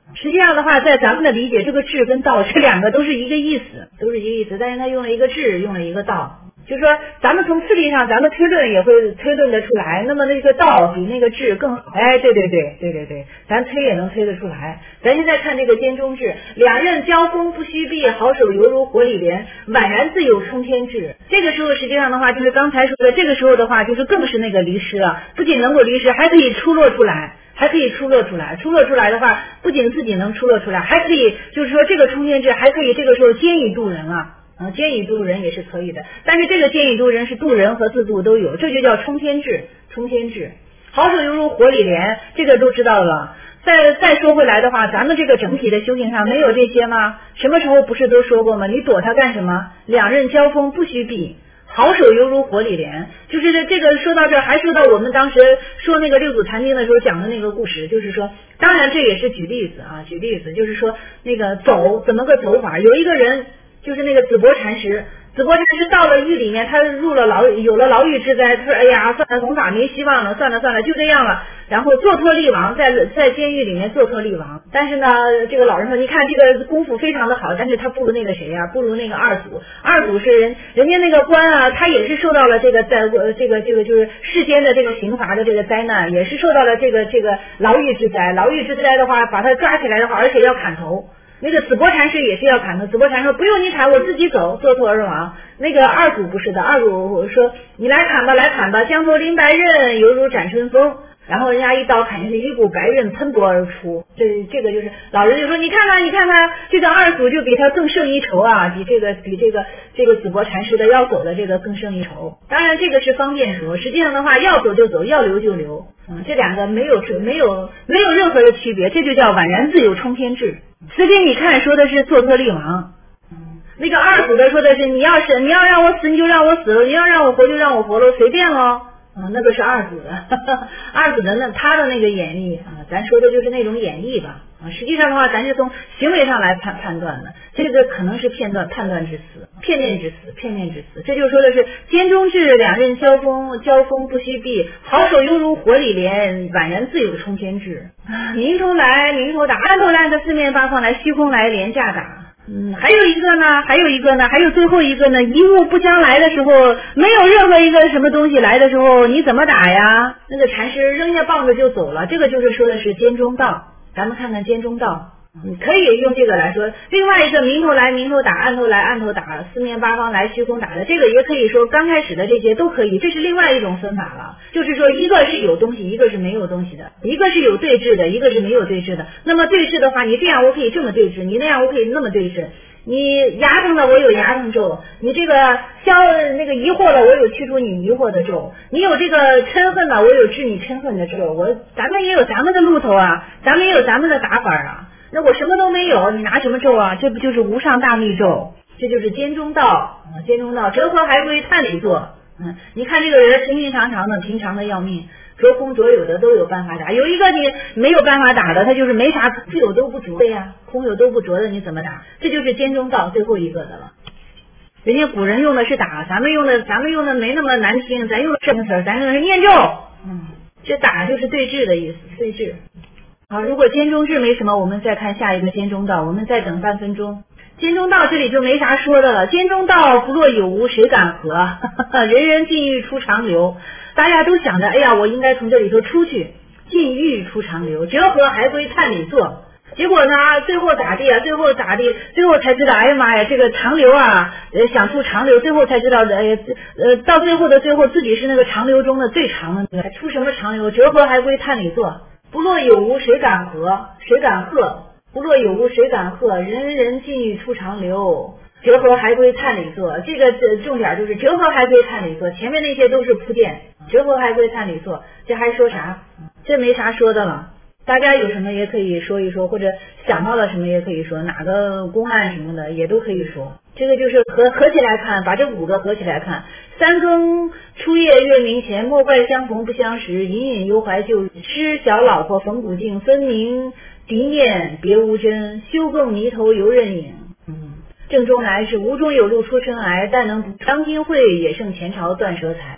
实际上的话，在咱们的理解，这个智跟道这两个都是一个意思，但是他用了一个智，用了一个道。就是说，咱们从次第上，咱们推论也会推论得出来。那么那个道比那个智更好。哎，对，咱推也能推得出来。咱现在看这个兼中智，两刃交锋不须避，好手犹如火里莲，宛然自有冲天志。这个时候实际上的话，就是刚才说的，这个时候的话，就是更是那个离诗了，不仅能够离诗，还可以出落出来。出落出来的话，不仅自己能出落出来，还可以就是说这个冲天志还可以这个时候兼以度人了。兼以度人也是可以的，但是这个兼以度人是度人和自度都有，这就叫冲天志。好手犹如火里莲，这个都知道了。再说回来的话，咱们这个整体的修行上没有这些吗？什么时候不是都说过吗？你躲他干什么？两刃交锋不须避，好手犹如火里莲。就是这个说到这儿，还说到我们当时说那个六祖坛经的时候讲的那个故事，就是说，当然这也是举例子，就是说那个走怎么个走法？有一个人。就是那个紫柏禅师到了狱里面，他有了牢狱之灾，他说哎呀，算了，弘法没希望了，算了，就这样了。然后坐脱力王，在监狱里面坐脱力王。但是呢，这个老人说，你看这个功夫非常的好，但是他不如那个谁呀，不如那个二祖。二祖是人家那个官啊，他也是受到了这个就是世间的这个刑罚的这个灾难，也是受到了这个牢狱之灾。牢狱之灾的话，把他抓起来的话，而且要砍头。那个紫柏禅师也是要砍的，紫柏禅说不用你砍，我自己走，坐脱而亡。那个二祖不是的，二祖说你来砍吧，江头临白刃，犹如斩春风。然后人家一刀砍下去，一股白刃喷薄而出。这个就是老人就说，你看看，这个二祖就比他更胜一筹啊，比这个紫柏禅师的要走的这个更胜一筹。当然这个是方便说，实际上的话，要走就走，要留就留。这两个没有任何的区别，这就叫宛然自有冲天志。慈悲你看说的是坐脱力王，那个二祖的说的是你要让我死你就让我死了，你要让我活就让我活了，随便喽。那个是二祖的，二祖的那他的那个演绎啊，咱说的就是那种演绎吧。实际上的话，咱是从行为上来判断的，这个可能是判断之词，片面之词。这就说的是兼中智，两刃交锋不须避，好手犹如火里莲，宛然自有冲天志。明头来明头打，暗头来的四面八方来，虚空来连架打。还有一个呢，还有最后一个呢，一物不将来的时候，没有任何一个什么东西来的时候，你怎么打呀？那个禅师扔下棒子就走了，这个就是说的是兼中道。咱们看看兼中道，可以用这个来说。另外一个明头来明头打，暗头来暗头打，四面八方来虚空打的，这个也可以说刚开始的这些都可以，这是另外一种分法了。就是说一个是有东西，一个是没有东西的，一个是有对峙的，一个是没有对峙的。那么对峙的话，你这样我可以这么对峙，你那样我可以那么对峙。你牙疼的我有牙疼咒，你这个那个疑惑的我有去除你疑惑的咒，你有这个嗔恨的我有治你嗔恨的咒，咱们也有咱们的路头啊，咱们也有咱们的打法啊。那我什么都没有，你拿什么咒啊？这不就是无上大密咒？这就是兼中道，折合还归探里做。你看这个人平平常常的，平常的要命，着空着有的都有办法打，有一个你没有办法打的，他就是没啥，空有都不着的呀，空有都不着的你怎么打？这就是兼中道最后一个的了。人家古人用的是打，咱们用的没那么难听，咱用的什么词？咱用的是念咒。这打就是对峙的意思，对峙。好，如果兼中智没什么，我们再看下一个兼中道，我们再等半分钟。兼中道这里就没啥说的了，兼中道不若有无谁敢合，人人禁欲出长流。大家都想着，哎呀，我应该从这里头出去，禁欲出长流，折合还归探里做。结果呢，最后咋地？最后才知道，哎呀妈呀，这个长流啊，想出长流，最后才知道，到最后自己是那个长流中的最长的那个，出什么长流？折合还归探里做。不若有无谁敢合，谁敢和？不若有无谁敢和？人人禁欲出长流。折合还归探里做，这个重点就是折合还归探里做，前面那些都是铺垫，折合还归探里做，这还说啥？这没啥说的了。大家有什么也可以说一说，或者想到了什么也可以说，哪个公案什么的也都可以说。这个就是合起来看，把这5个合起来看。三更初夜月明前，莫怪相逢不相识，隐隐犹怀旧痴小老婆冯古镜，分明敌念别无真，休共迷头游刃影。正中来是无中有路出尘埃，但能补当今会，也胜前朝断舌才。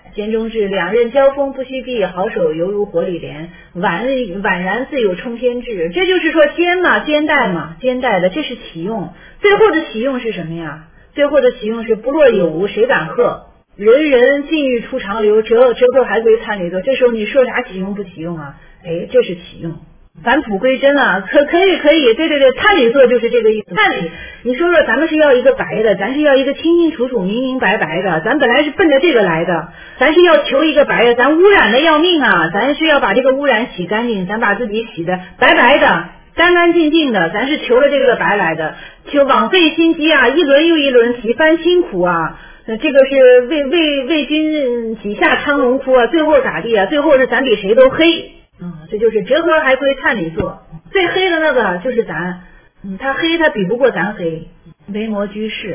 兼中至，两刃交锋不须避，好手犹如火里莲，宛然自有冲天志。这就是说兼嘛，兼带嘛，兼带的，这是启用。最后的启用是什么呀？最后的启用是不若有无谁敢贺，人人尽欲出长流，折扣还归参旅作。这时候你说啥启用不启用啊？哎，这是启用。返璞归真啊，可以，对，参旅作就是这个意思。参旅，你说咱们是要一个白的，咱是要一个清清楚楚、明明白白的，咱本来是奔着这个来的，咱是要求一个白的，咱污染的要命啊，咱是要把这个污染洗干净，咱把自己洗的白白的、干干净净的，咱是求了这个白来的，求枉费心机啊，一轮又一轮，几番辛苦啊。这个是为君几下苍龙窟啊，最后咋地啊？最后是咱比谁都黑。这就是折合还归参旅作，最黑的那个就是咱，他黑他比不过咱黑，维摩居士，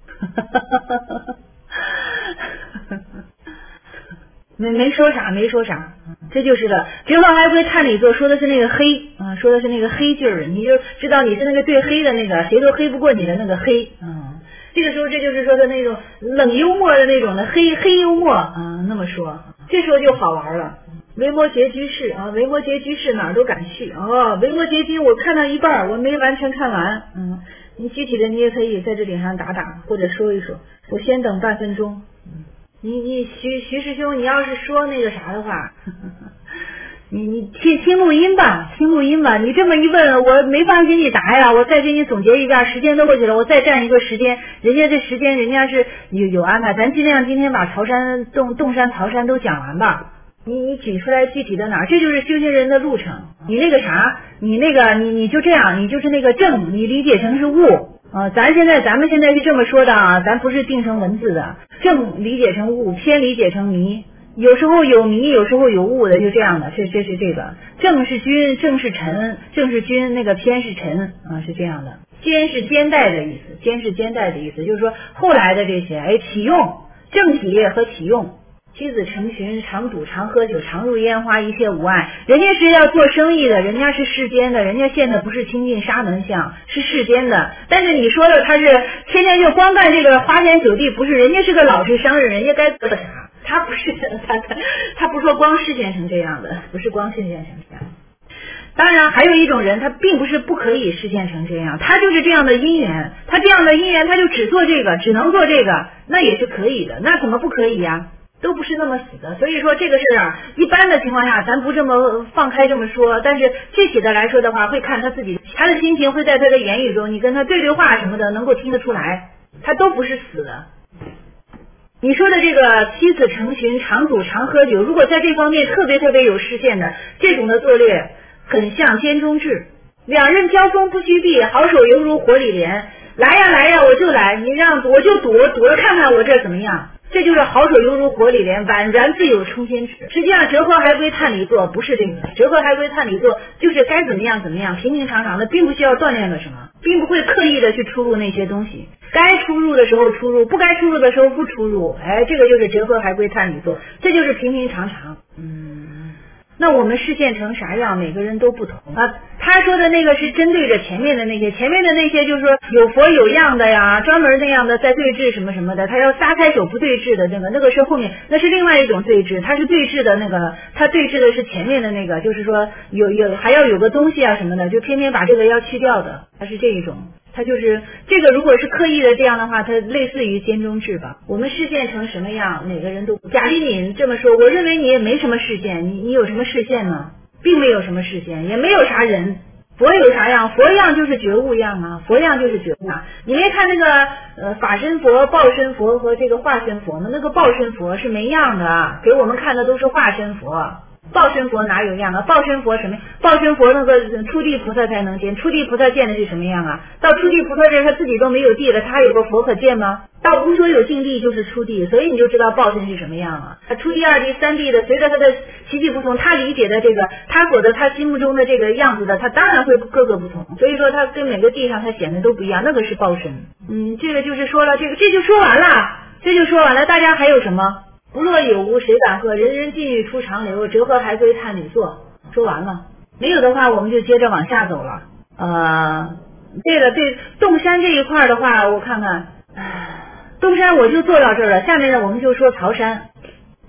没说啥，这就是了。折合还归参旅作说的是那个黑啊，说的是那个黑劲儿，你就知道你是那个最黑的那个，谁都黑不过你的那个黑这个时候这就是说的那种冷幽默的那种的黑幽默啊，那么说，这时候就好玩了。维摩诘居士啊，维摩诘居士哪儿都敢去维摩诘居我看到一半，我没完全看完。你具体的你也可以在这顶上打或者说一说，我先等半分钟。你徐师兄，你要是说那个啥的话，你听录音吧，你这么一问，我没法给你答呀，我再给你总结一遍，时间都过去了，我再占一个时间，人家这时间人家是有安排，咱尽量今天把曹山洞山曹山都讲完吧。你举出来具体的哪儿？这就是修行人的路程。你那个啥，你就这样，你就是那个正，你理解成是悟咱们现在是这么说的啊，咱不是定成文字的。正理解成悟，偏理解成迷，有时候有迷，有时候有悟的，就这样的。这是这个正是君，正是臣，正是君，那个偏是臣是这样的。兼是兼带的意思，兼是兼带的意思，就是说后来的这些启用，正体和启用。妻子成群，常赌常喝酒，常入烟花，一切无碍。人家是要做生意的，人家是世间的，人家现的不是清净沙门相，是世间的。但是你说的他是天天就光干这个花天酒地，不是，人家是个老实商人，人家该做的啥？他不是他不说光视现成这样的，不是光视现成这样。当然还有一种人，他并不是不可以实现成这样，他就是这样的因缘，他这样的因缘他就只做这个，只能做这个，那也是可以的。那怎么不可以呀？都不是那么死的。所以说这个事啊，一般的情况下咱不这么放开这么说，但是具体的来说的话，会看他自己，他的心情会在他的言语中，你跟他对话什么的能够听得出来，他都不是死的。你说的这个妻子成群，常赌常喝酒，如果在这方面特别有实现的，这种的作略很像兼中志。两刃交锋不须避，好手犹如火里莲，来呀我就来，你让我就赌了看看我这怎么样。这就是好手犹如火里莲，宛然自有冲天志。实际上折合还归参旅作不是这个，折合还归参旅作就是该怎么样，平平常常的，并不需要锻炼个什么，并不会刻意的去出入那些东西，该出入的时候出入，不该出入的时候不出入。这个就是折合还归参旅作，这就是平平常常。那我们视现成啥样，每个人都不同啊。他说的那个是针对着前面的那些就是说有佛有样的呀，专门那样的在对峙什么什么的，他要撒开手不对峙的那个是后面，那是另外一种对峙，他是对峙的那个，他对峙的是前面的那个，就是说有还要有个东西啊什么的，就偏偏把这个要去掉的，他是这一种。他就是这个，如果是刻意的这样的话，它类似于兼中志吧。我们视现成什么样，每个人都。贾丽敏这么说，我认为你也没什么视现，你有什么视现呢？并没有什么视现，也没有啥人。佛有啥样？佛样就是觉悟样啊，佛样就是觉悟啊。你没看那个法身佛、报身佛和这个化身佛吗？那个报身佛是没样的，给我们看的都是化身佛。报身佛哪有样啊？报身佛什么？报身佛那个初地菩萨才能见，初地菩萨见的是什么样啊？到初地菩萨这他自己都没有地了，他还有个佛可见吗？到无所有境地就是初地，所以你就知道报身是什么样了。他初地、二地、三地的，随着他的习气不同，他理解的这个，他所的他心目中的这个样子的，他当然会各个不同。所以说他跟每个地上他显得都不一样，那个是报身。这个就是说了，这就说完了，大家还有什么？不若有无谁敢贺，人人尽欲出长流，折合还归参旅作。说完了，没有的话我们就接着往下走了。对洞山这一块的话，我看看，洞山我就做到这儿了。下面呢我们就说曹山。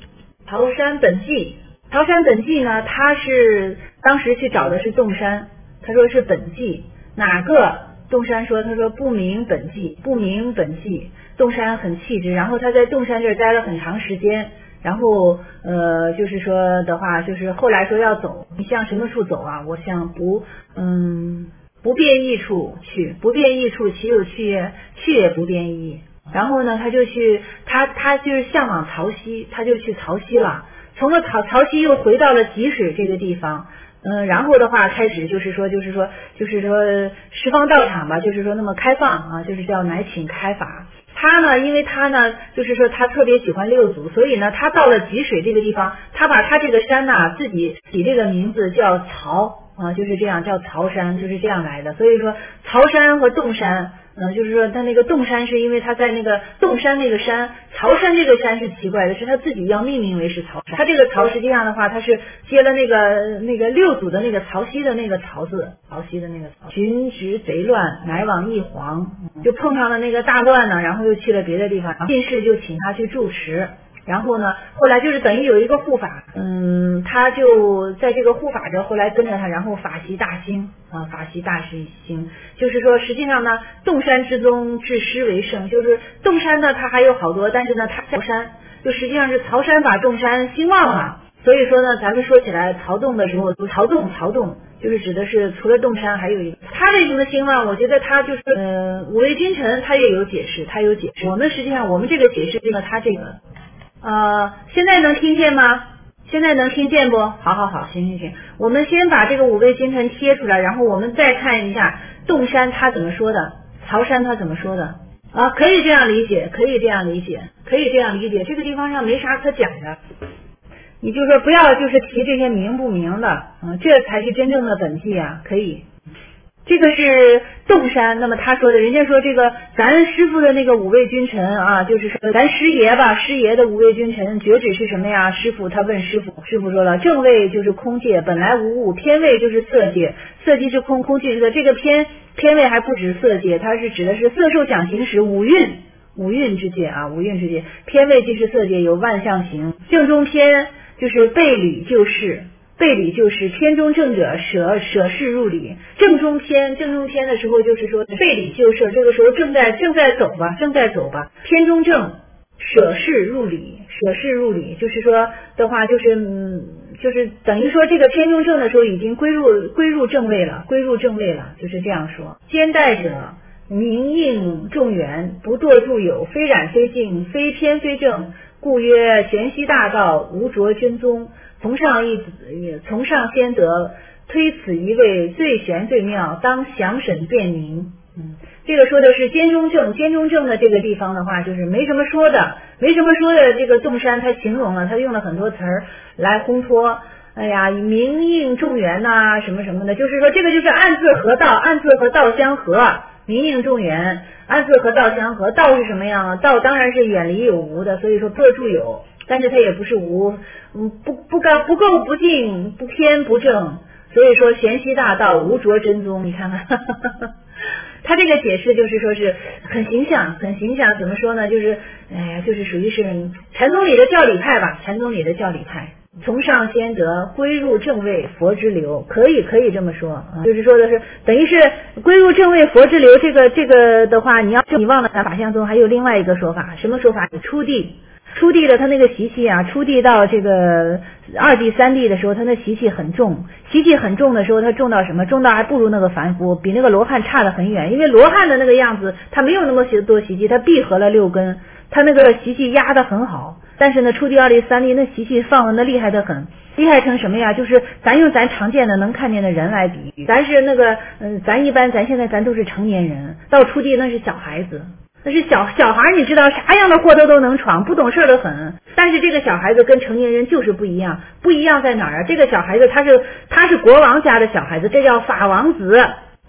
曹山本纪。曹山本纪呢，他是当时去找的是洞山，他说是本纪，哪个？洞山说，他说不明本纪，不明本纪。洞山很气之，然后他在洞山这儿待了很长时间，然后就是说的话，就是后来说要走，你向什么处走啊？我向不变异处去，不变异处岂有去也？去也不变异。然后呢，他就去，他就是向往曹溪，他就去曹溪了。从了曹溪又回到了济水这个地方。然后的话开始就是说十方道场吧，就是说那么开放啊，就是叫乃请开法。他呢，因为他呢，就是说他特别喜欢六祖，所以呢，他到了济水这个地方，他把他这个山呐自己起这个名字叫曹啊，就是这样叫曹山，就是这样来的。所以说曹山和洞山。就是说他那个洞山是因为他在那个洞山那个山，曹山这个山是奇怪的，是他自己要命名为是曹山。他这个曹实际上的话，他是接了那个六祖的那个曹溪的那个曹字，曹溪的那个曹。寻职贼乱，乃往一黄，就碰上了那个大乱呢，然后又去了别的地方，进士就请他去住持。然后呢，后来就是等于有一个护法，他就在这个护法这后来跟着他，然后法习大兴啊，法习大兴，就是说实际上呢，洞山之宗治师为圣，就是洞山呢它还有好多，但是呢它曹山就实际上是曹山把洞山兴旺了。所以说呢，咱们说起来曹洞的时候，曹洞就是指的是除了洞山还有一个，他为什么兴旺？我觉得他就是五味君臣他也有解释，我们实际上我们这个解释呢，他这个。现在能听见吗？现在能听见不？好，行，我们先把这个五味君臣贴出来，然后我们再看一下洞山他怎么说的，曹山他怎么说的啊？可以这样理解，这个地方上没啥可讲的，你就说不要就是提这些明不明的这才是真正的本纪啊，可以。这个是洞山，那么他说的，人家说这个咱师父的那个五味君臣啊，就是说咱师爷的五味君臣觉指是什么呀？他问师父说了，正位就是空界，本来无物；偏位就是色界，色即是空，空即是色。这个偏位还不止色界，它是指的是色受想行识五蕴之界啊，偏位即是色界，有万象形。正中偏就是背履就是偏中正者舍事入理，正中偏的时候就是说背履就舍，这个时候正在走吧，偏中正舍事入理，就是说的话就是等于说这个偏中正的时候已经归入正位了，就是这样说。兼代者明应众缘，不堕诸有，非染非净，非偏非正，故曰玄虚大道，无着真宗。从上先得，推此一位最玄最妙，当详审辨明。这个说的是兼中正的这个地方的话，就是没什么说的这个洞山，他形容了，他用了很多词儿来烘托。哎呀，明应众缘呐，什么什么的，就是说这个就是暗自和道相合，明应众缘，暗自和道相合。道是什么样？道当然是远离有无的，所以说各处有。但是它也不是无，不垢不净，不偏不正，所以说玄虚大道，无着真宗。你看看他这个解释就是说是很形象，怎么说呢？就是属于是禅宗里的教理派吧，从上先得，归入正位，佛之流，可以这么说啊，就是说的是等于是归入正位，佛之流。这个的话，你忘了咱法相宗还有另外一个说法，什么说法？出地的他那个习气啊，出地到这个二地三地的时候，他那习气很重的时候，他重到什么？重到还不如那个凡夫，比那个罗汉差得很远。因为罗汉的那个样子，他没有那么多习气，他闭合了六根，他那个习气压得很好。但是呢，出地二地三地那习气放的那厉害得很，厉害成什么呀？就是咱用咱常见的能看见的人来比喻，咱是那个咱现在都是成年人，到出地那是小孩子。那是小孩，你知道啥样的祸都能闯，不懂事的很。但是这个小孩子跟成年人就是不一样在哪儿啊？这个小孩子他是国王家的小孩子，这叫法王子。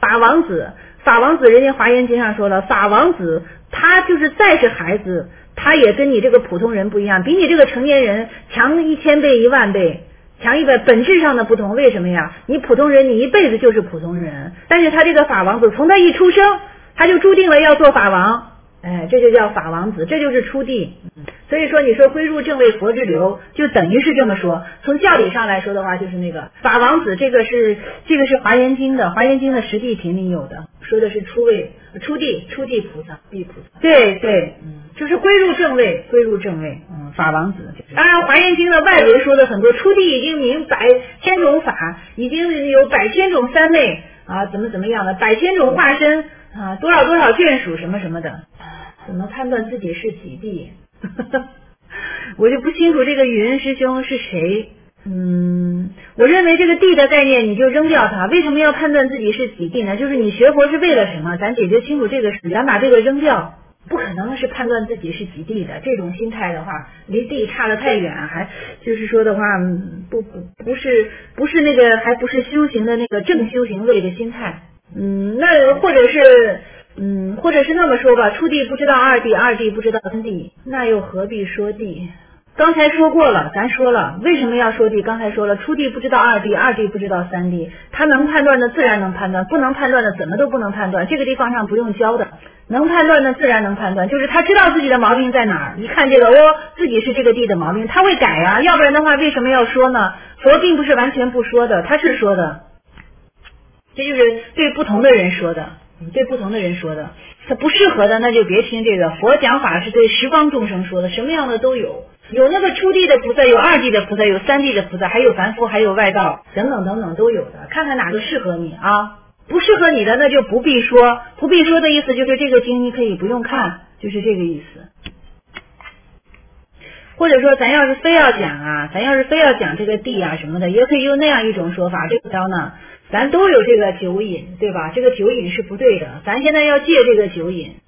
人家华严经上说了，法王子他就是再是孩子，他也跟你这个普通人不一样，比你这个成年人强1000倍10000倍，强100，本质上的不同。为什么呀？你普通人你一辈子就是普通人，但是他这个法王子从他一出生他就注定了要做法王。这就叫法王子，这就是出地。 所以说你说归入正位佛之流，就等于是这么说。从教理上来说的话，就是那个法王子，这个是华严经的实地品里有的，说的是初地菩萨，地菩萨。对，就是归入正位，法王子。当然华严经的外围说的很多，初地已经明百千种法，已经有百千种三昧啊，怎么样的，百千种化身啊，多少眷属什么什么的。怎么判断自己是几地？我就不清楚这个云师兄是谁。我认为这个地的概念你就扔掉它。为什么要判断自己是几地呢？就是你学佛是为了什么？咱解决清楚这个事，咱把这个扔掉。不可能是判断自己是几地的，这种心态的话，离地差得太远，还就是说的话，不是那个，还不是修行的那个正修行位的心态。那或者是那么说吧，初地不知道二地，二地不知道三地，那又何必说地？刚才说过了，咱说了为什么要说地？刚才说了，初地不知道二地，二地不知道三地，他能判断的自然能判断，不能判断的怎么都不能判断。这个地方上不用教的，能判断的自然能判断，就是他知道自己的毛病在哪儿，一看这个自己是这个地的毛病，他会改啊，要不然的话为什么要说呢？佛并不是完全不说的，他是说的，这就是对不同的人说的。他不适合的那就别听这个。佛讲法是对十方众生说的，什么样的都有，有那个初地的菩萨，有二地的菩萨，有三地的菩萨，还有凡夫，还有外道，等等都有的，看看哪个适合你啊。不适合你的那就不必说，不必说的意思就是这个经你可以不用看，就是这个意思。或者说咱要是非要讲这个地啊什么的，也可以用那样一种说法。这个招呢，咱都有这个酒瘾，对吧？这个酒瘾是不对的，咱现在要戒这个酒瘾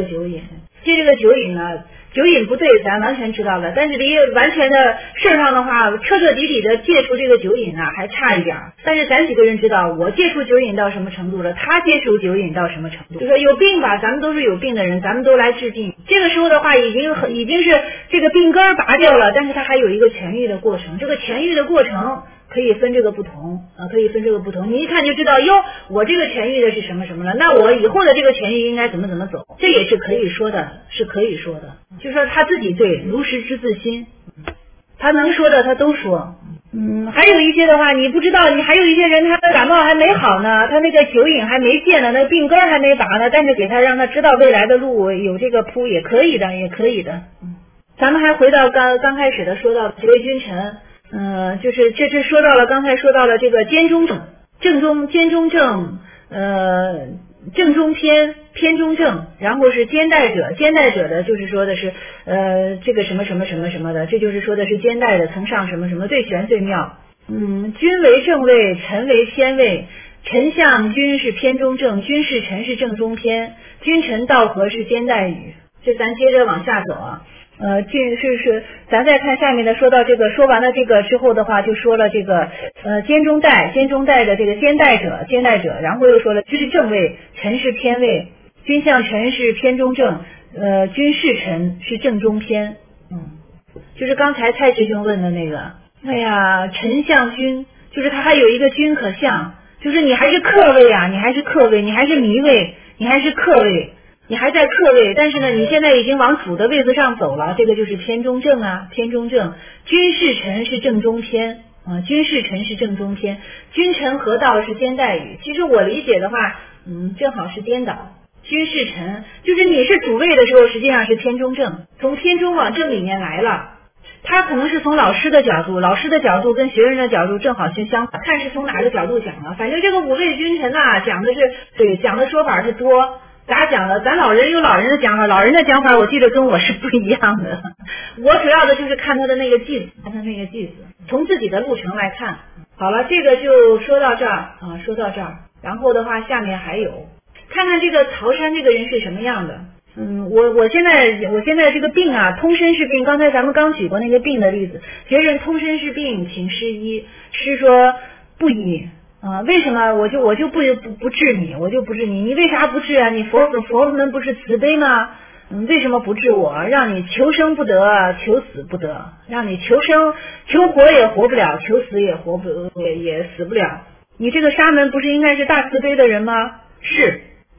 呢，酒瘾不对，咱完全知道了，但是离完全的事上的话，彻底的戒除这个酒瘾啊，还差一点。但是咱几个人知道，我戒除酒瘾到什么程度了，他戒除酒瘾到什么程度。就说有病吧，咱们都是有病的人，咱们都来治病。这个时候的话，已经是这个病根拔掉了，但是它还有一个痊愈的过程。这个痊愈的过程可以分这个不同啊，你一看就知道，哟，我这个痊愈的是什么什么了，那我以后的这个痊愈应该怎么走，这也是可以说的，就说他自己对，如实知自心，他能说的他都说。还有一些的话，你不知道，你还有一些人他的感冒还没好呢，他那个酒瘾还没戒呢，那病根还没拔呢，但是给他让他知道未来的路有这个铺也可以的。咱们还回到刚开始的说到这位君臣。就是这说到了，刚才说到了这个兼中正，正中正，正中偏，偏中正，然后是兼代者的就是说的是这个什么的，这就是说的是兼代的，曾上什么最玄最妙。君为正位，臣为偏位，臣相君是偏中正，君是臣是正中偏，君臣道合是兼代语。这咱接着往下走啊。咱再看下面的，说到这个，说完了这个之后的话，就说了这个兼中代的这个兼代者，然后又说了君是正位，臣是偏位，君相臣是偏中正，君是臣是正中偏。就是刚才蔡师兄问的那个，哎呀，臣相君，就是他还有一个君可相，就是你还是客位啊，你还是迷位，你还是客位。你还在客位，但是呢，你现在已经往主的位子上走了，这个就是偏中正啊，偏中正。君是臣是正中偏啊，君臣合道是兼代语。其实我理解的话，正好是颠倒。君是臣，就是你是主位的时候，实际上是偏中正，从偏中往正里面来了。他可能是从老师的角度跟学生的角度正好相反，看是从哪个角度讲的。反正这个五位君臣啊，讲的说法是多。咋讲的？咱老人有老人的讲法，老人的讲法我记得跟我是不一样的。我主要的就是看他的那个句子，从自己的路程来看。好了，这个就说到这儿啊，然后的话，下面还有看看这个曹山这个人是什么样的。我现在这个病啊，通身是病。刚才咱们刚举过那个病的例子，别人通身是病，请师医，师说不医。为什么我就不治你？你为啥不治啊？你佛门不是慈悲吗？为什么不治我？让你求生不得，求死不得，让你求活也活不了，求死也死不了。你这个沙门不是应该是大慈悲的人吗？是，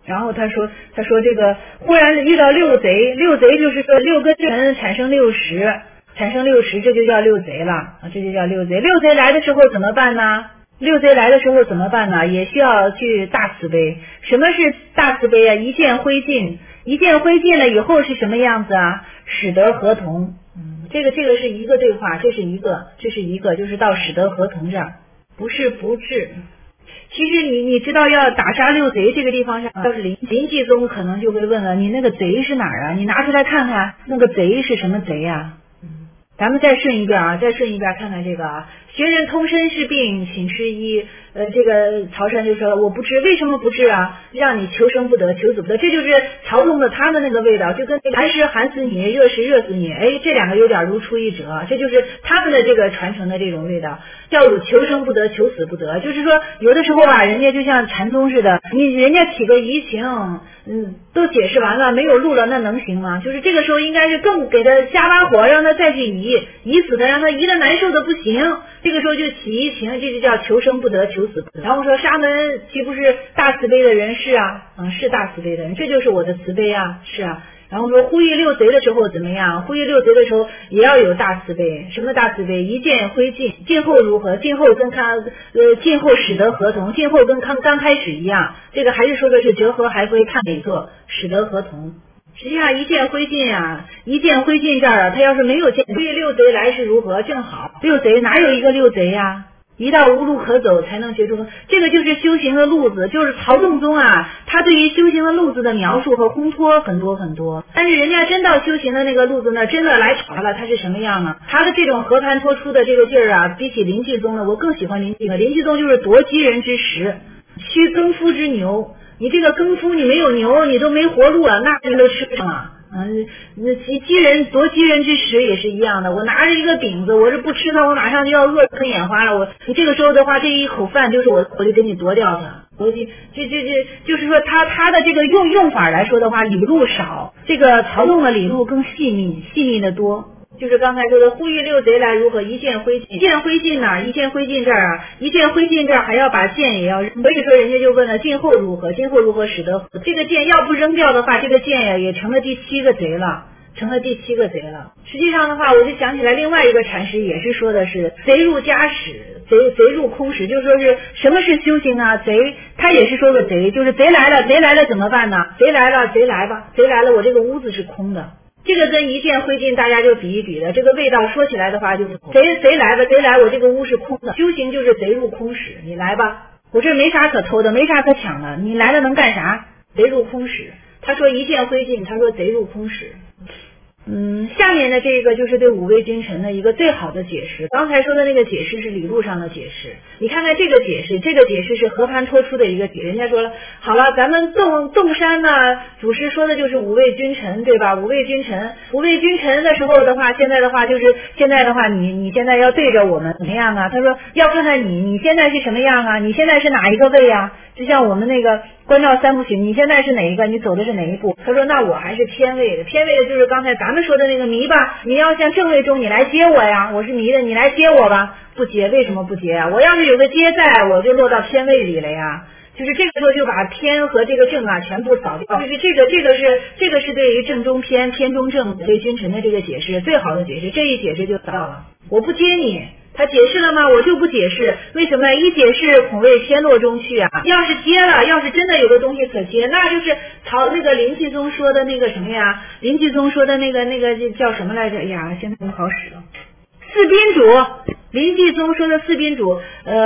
然后他说这个忽然遇到六贼，六贼就是说六个人产生60，这就叫六贼了啊，这就叫六贼。六贼来的时候怎么办呢？也需要去大慈悲。什么是大慈悲啊？一见灰烬了以后是什么样子啊？使得合同。这个是一个对话，这是一个，就是到使得合同这儿，不是不治。其实你知道要打杀六贼这个地方上，要是临济宗可能就会问了，你那个贼是哪儿啊？你拿出来看看，那个贼是什么贼呀？咱们再顺一遍看看这个啊。学人通身是病，请施医。这个曹山就说了，我不治，为什么不治啊？让你求生不得，求死不得。这就是曹洞的他的那个味道，就跟寒食寒死你，热食热死你。这两个有点如出一辙，这就是他们的这个传承的这种味道，叫求生不得，求死不得。就是说，有的时候吧，人家就像禅宗似的，人家起个疑情，都解释完了，没有路了，那能行吗？就是这个时候应该是更给他加把火，让他再去疑死他，让他疑得难受的不行。这个时候就起疑情，这就叫求生不得，求死不得。然后说沙门岂不是大慈悲的人？是啊，是大慈悲的人，这就是我的慈悲啊，是啊。然后说呼吁六贼的时候怎么样？呼吁六贼的时候也要有大慈悲。什么大慈悲？一见灰烬，今后如何？今后使得合同，今后跟刚开始一样。这个还是说的是折合还会看哪个使得合同。实际上一见灰烬这儿啊，他要是没有见呼吁六贼来是如何？正好六贼哪有一个六贼呀？一到无路可走才能学出，这个就是修行的路子，就是曹洞宗啊，他对于修行的路子的描述和烘托很多很多。但是人家真到修行的那个路子那真的来查了，他是什么样啊？他的这种和盘托出的这个劲儿啊，比起临济宗呢，我更喜欢临济宗。临济宗就是夺鸡人之食，驱耕夫之牛。你这个耕夫你没有牛，你都没活路啊，那人都吃不上啊。那夺鸡人之食也是一样的。我拿着一个饼子，我是不吃它，我马上就要饿成眼花了。你这个时候的话，这一口饭就是我就给你夺掉它。这就是说他的这个用法来说的话，理路少，这个曹洞的理路更细腻的多。就是刚才说的呼吁六贼来如何？一见灰烬，见灰烬哪儿？一见灰烬这儿啊，一见灰烬这儿还要把剑也要扔。所以说人家就问了，今后如何？今后如何使得这个剑要不扔掉的话，这个剑呀也成了第7个贼了。实际上的话，我就想起来另外一个禅师也是说的是贼入家室，贼入空室，就说是什么是修行啊？贼他也是说个贼，就是贼来了怎么办呢？贼来了，我这个屋子是空的。这个跟一见灰烬大家就比一比的，这个味道说起来的话就是贼来，我这个屋是空的。修行就是贼入空室，你来吧，我这没啥可偷的，没啥可抢的，你来了能干啥？贼入空室。他说一见灰烬，他说贼入空室。下面的这个就是对五味君臣的一个最好的解释。刚才说的那个解释是理路上的解释，你看看这个解释是和盘托出的一个解释。人家说了，好了，咱们洞山呢，祖师说的就是五味君臣，对吧？五味君臣的时候的话，现在的话你现在要对着我们怎么样啊？他说要看看你现在是什么样啊？你现在是哪一个位啊？就像我们那个关照三部曲，你现在是哪一个？你走的是哪一步？他说那我还是偏位的就是刚才咱们说的那个迷吧，你要像正位中你来接我呀，我是迷的，你来接我吧。不接，为什么不接啊？我要是有个接在，我就落到偏位里了呀。就是这个时候就把偏和这个正啊全部扫掉。就是这个是对于正中偏中正对君臣的这个解释最好的解释，这一解释就扫了。我不接你，他解释了吗？我就不解释。为什么？一解释恐谓偏落中去啊。要是接了，要是真的有个东西可接，那就是那个临济宗说的那个什么呀？临济宗说的那个叫什么来着？哎呀，现在不好使了。四宾主，临济宗说的四宾主，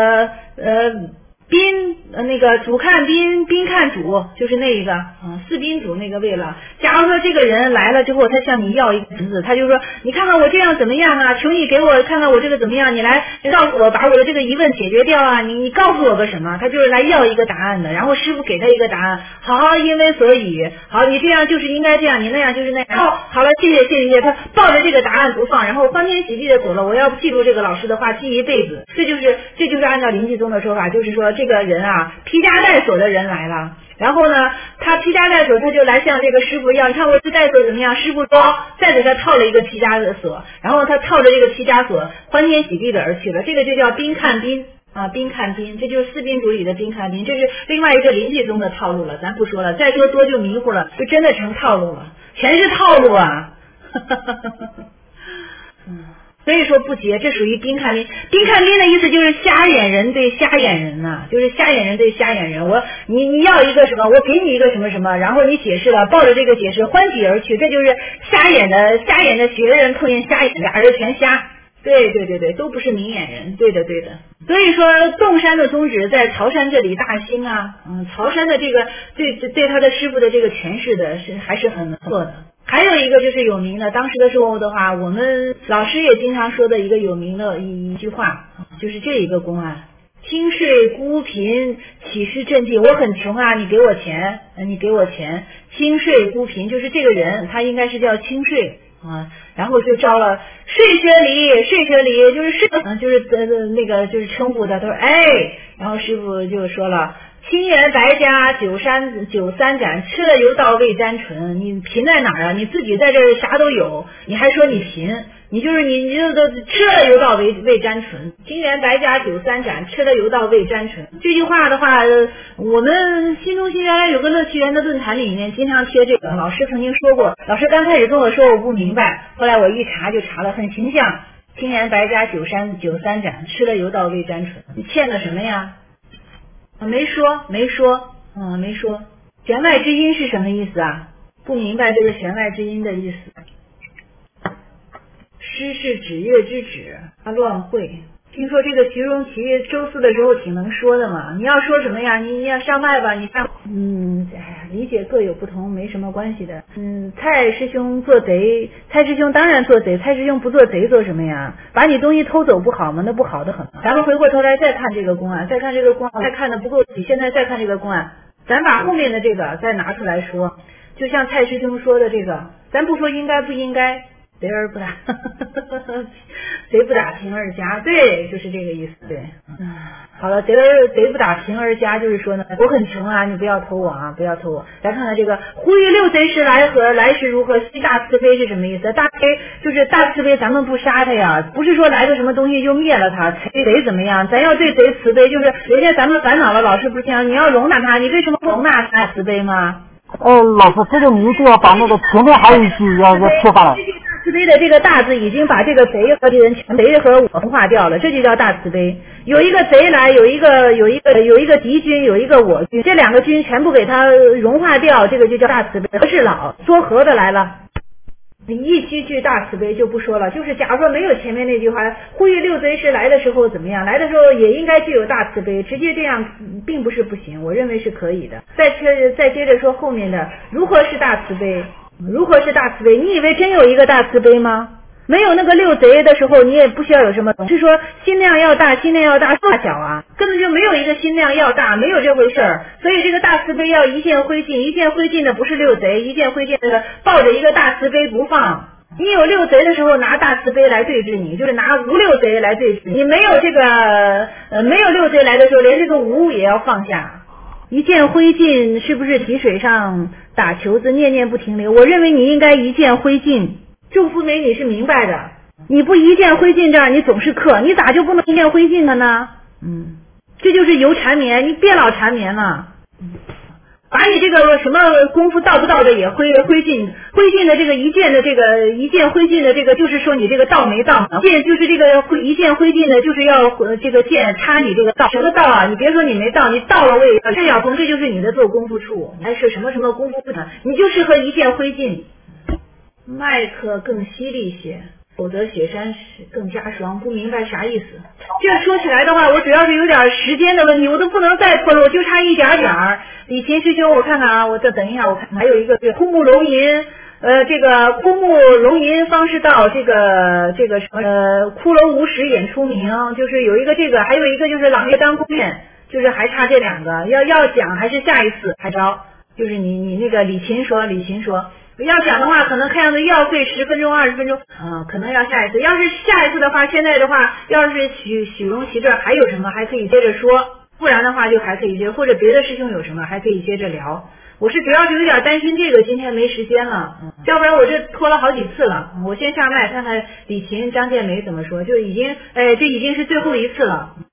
宾那个主看宾，宾看主，就是那一个四宾主那个位了。假如说这个人来了之后，他向你要一个侄子，他就说你看看我这样怎么样啊？求你给我看看我这个怎么样？你来告诉我，把我的这个疑问解决掉啊！你告诉我个什么？他就是来要一个答案的。然后师父给他一个答案，好，因为所以，好，你这样就是应该这样，你那样就是那样。好了，谢谢。他抱着这个答案不放，然后欢天喜地的走了。我要记住这个老师的话，记一辈子。这就是按照临济宗的说法，就是说这个人啊，披枷带锁的人来了。然后呢，他披枷带锁，他就来向这个师傅要，你看我这带锁怎么样？师傅说，再给他套了一个披枷的锁，然后他套着这个披枷锁，欢天喜地的而去了。这个就叫宾看宾。 啊，宾看宾，这就是四宾主里的宾看宾，这是另外一个临济宗的套路了，咱不说了，再说多就迷糊了，就真的成套路了，全是套路啊。所以说不结，这属于宾看宾。宾看宾的意思就是瞎眼人对瞎眼人呐，就是瞎眼人对瞎眼人。你要一个什么，我给你一个什么什么，然后你解释了，抱着这个解释欢喜而去，这就是瞎眼的学人碰见瞎眼，俩人全瞎。对，都不是明眼人，对的。所以说洞山的宗旨在曹山这里大兴啊，曹山的这个对他的师傅的这个诠释的还是很不错的。还有一个就是有名的，当时的时候的话，我们老师也经常说的一个有名的一句话，就是这一个公案：清税孤贫，岂是赈济？我很穷啊，你给我钱，清税孤贫，就是这个人他应该是叫清税啊，然后就招了税学礼，就是那个就是称呼他，他说然后师傅就说了。清源白家酒三盏，吃了犹道未沾唇。你贫在哪儿啊？你自己在这儿啥都有，你还说你贫？你就吃了犹道未沾唇。清源白家酒三盏，吃了犹道未沾唇。这句话的话，我们新中心原来有个乐趣园的论坛里面经常贴这个，老师曾经说过。老师刚开始跟我说我不明白，后来我一查就查了，很形象。清源白家酒三盏，吃了犹道未沾唇。你欠的什么呀？没说。弦外之音是什么意思啊？不明白这个弦外之音的意思。诗是指月之指，他乱会。听说这个徐荣奇周四的时候挺能说的嘛，你要说什么呀？你要上麦吧，你上。理解各有不同，没什么关系的。蔡师兄做贼，蔡师兄当然做贼，蔡师兄不做贼做什么呀？把你东西偷走不好吗？那不好的很。咱们回过头来再看这个公案，再看的不够细，现在再看这个公案，咱把后面的这个再拿出来说，就像蔡师兄说的这个，咱不说应该不应该。贼而不打，贼不打贫而家，对，就是这个意思，对。好了，贼不打贫而家，就是说呢，我很穷啊，你不要偷我啊，不要偷我。来看看这个，呼吁六贼时来何，来时如何？悉大慈悲是什么意思？大悲就是大慈悲，咱们不杀他呀，不是说来个什么东西就灭了他，贼怎么样？咱要对贼慈悲，就是人家咱们烦恼了，老师不是讲你要容纳他，你为什么不容纳他慈悲吗？ 老师，这个你就要把那个前面还有一句要说法了。 慈悲的这个大字已经把这个贼和敌人贼和我同化掉了，这就叫大慈悲。有一个贼来，有一个敌军，有一个我军，这两个军全部给它融化掉，这个就叫大慈悲。和事佬说和的来了。你一句大慈悲就不说了，就是假如说没有前面那句话，呼吁六贼时来的时候怎么样，来的时候也应该具有大慈悲，直接这样并不是不行，我认为是可以的。再接着说后面的如何是大慈悲，你以为真有一个大慈悲吗？没有那个六贼的时候，你也不需要有什么东西，是说心量要大大小啊，根本就没有一个心量要大，没有这回事儿。所以这个大慈悲要一线灰烬的不是六贼，一线灰烬的抱着一个大慈悲不放。你有六贼的时候拿大慈悲来对治你，就是拿无六贼来对治你。没有这个没有六贼来的时候，连这个无也要放下。一见灰烬是不是提水上打球子念念不停留？我认为你应该一见灰烬。祝福美你是明白的，你不一见灰烬这样你总是克，你咋就不能一见灰烬的呢？这就是由缠绵，你别老缠绵了。把你这个什么功夫到不到的也灰烬的这个一见灰烬的这个，就是说你这个道没到，见就是这个一见灰烬的，就是要这个剑插你这个道，什么道啊？你别说你没到，你到了我也要这样，这就是你的做功夫处，你还是什么功夫不成，你就适合一见灰烬。麦克更犀利些，否则雪山更加霜，不明白啥意思。这说起来的话，我主要是有点时间的问题，我都不能再拖了，我就差一点儿。李琴师兄，我看看啊，我再等一下，我看还有一个枯木龙吟，这个枯木龙吟方士道，这个什么骷髅无始演出名，就是有一个这个，还有一个就是朗月当公面，就是还差这两个，要讲还是下一次还招，就是你那个李琴说。要讲的话，可能看样子又要费10分钟20分钟，可能要下一次。要是下一次的话，现在的话，要是许荣奇这儿还有什么还可以接着说，不然的话就还可以接，或者别的师兄有什么还可以接着聊。我是主要是有点担心这个今天没时间了，要不然我这拖了好几次了。我先下麦看看李琴、张建梅怎么说，就已经这已经是最后一次了。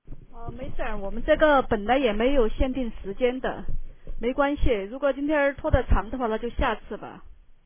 没事儿，我们这个本来也没有限定时间的，没关系。如果今天拖得长的话，那就下次吧。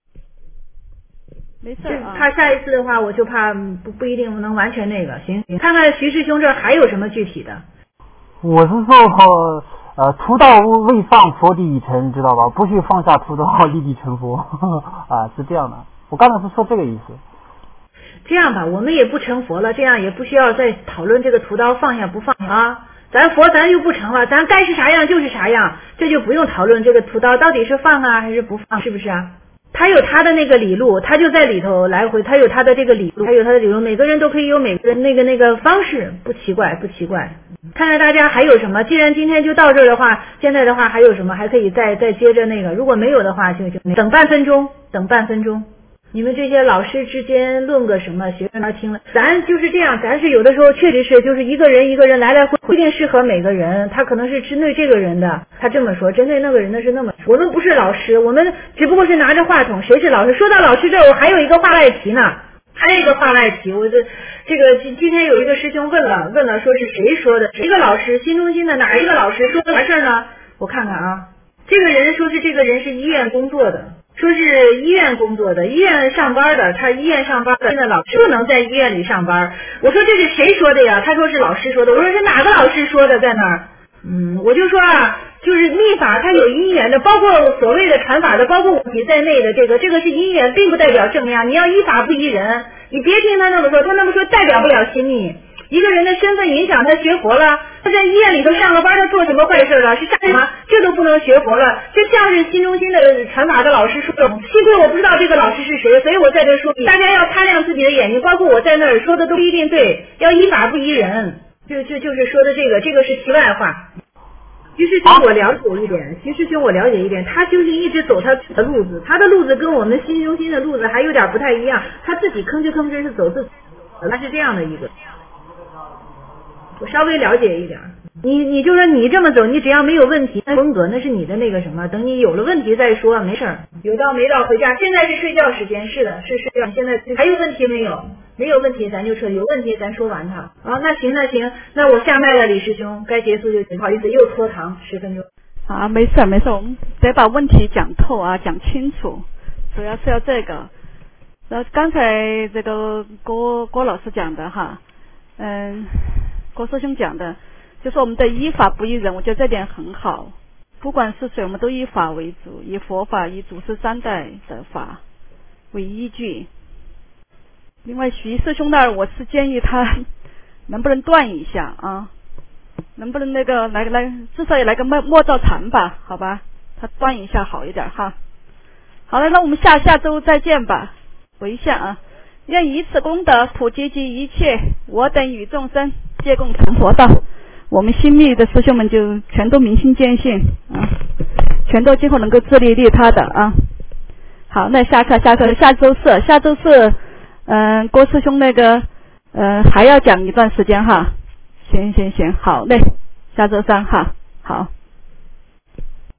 没事啊。 怕下一次的话，我就怕不一定能完全那个。行，看看徐师兄这还有什么具体的？ 我是说屠道未放佛地已成，知道吧？不许放下屠刀立地成佛啊，是这样的。我刚才是说这个意思。 这样吧，我们也不成佛了，这样也不需要再讨论这个屠刀放下不放下啊。咱佛咱又不成了，咱该是啥样就是啥样，这就不用讨论这个屠刀到底是放啊还是不放，是不是啊？他有他的那个理路，他就在里头来回，他有他的这个理路，还有他的理路，每个人都可以有每个人那个方式，不奇怪。看看大家还有什么，既然今天就到这儿的话，现在的话还有什么还可以再接着那个，如果没有的话就等半分钟。你们这些老师之间论个什么，学生他听了，咱就是这样，咱是有的时候确实是就是一个人来来回不一定适合每个人，他可能是针对这个人的，他这么说，针对那个人的是那么说。我们不是老师，我们只不过是拿着话筒，谁是老师？说到老师这儿，我还有一个话外题呢，我这个今天有一个师兄问了，说是谁说的？一个老师，新中心的哪一个老师说的啥事儿呢？我看看啊，这个人说是这个人是医院工作的。说是医院工作的，医院上班的，他医院上班的，现在老师不能在医院里上班。我说这是谁说的呀？他说是老师说的。我说是哪个老师说的，在哪儿？我就说啊，就是密法它有因缘的，包括所谓的传法的，包括我你在内的这个是因缘，并不代表正样。你要依法不依人，你别听他那么说，他那么说代表不了心意。一个人的身份影响他学佛了，他在医院里头上个班，他做什么坏事了？是杀人吗？这都不能学佛了。这像是新中心的传法的老师说的，幸亏我不知道这个老师是谁，所以我在这说，大家要擦亮自己的眼睛，包括我在那儿说的都不一定对，要依法不依人。就是说的这个是题外话。徐师兄我了解一点，他就是一直走他的路子，他的路子跟我们新中心的路子还有点不太一样，他自己吭哧是走自己，他是这样的一个。我稍微了解一点，你就说你这么走，你只要没有问题，那风格那是你的那个什么，等你有了问题再说，没事儿。有到没到回家，现在是睡觉时间，是的，是睡觉。现在还有问题没有？没有问题咱就撤，有问题咱说完它。啊，那行，那我下麦了，李师兄，该结束就不好意思，又拖堂10分钟。 啊，没事，我们得把问题讲透啊，讲清楚，主要是要这个。然后刚才这个郭老师讲的哈，郭师兄讲的，就是我们的依法不依人，我觉得这点很好。不管是谁，我们都以法为主，以佛法，以祖师3代的法为依据。另外，徐师兄那儿，我是建议他能不能断一下啊？能不能那个来，至少也来个默照禅吧，好吧？他断一下好一点哈。好了，那我们下周再见吧。回一下啊，愿以此功德普及及一切我等与众生，借共成佛道。我们新密的师兄们就全都明心见性啊，全都今后能够自利利他的啊。好，那下周四，郭师兄那个还要讲一段时间哈。行，好嘞，下周3哈，好。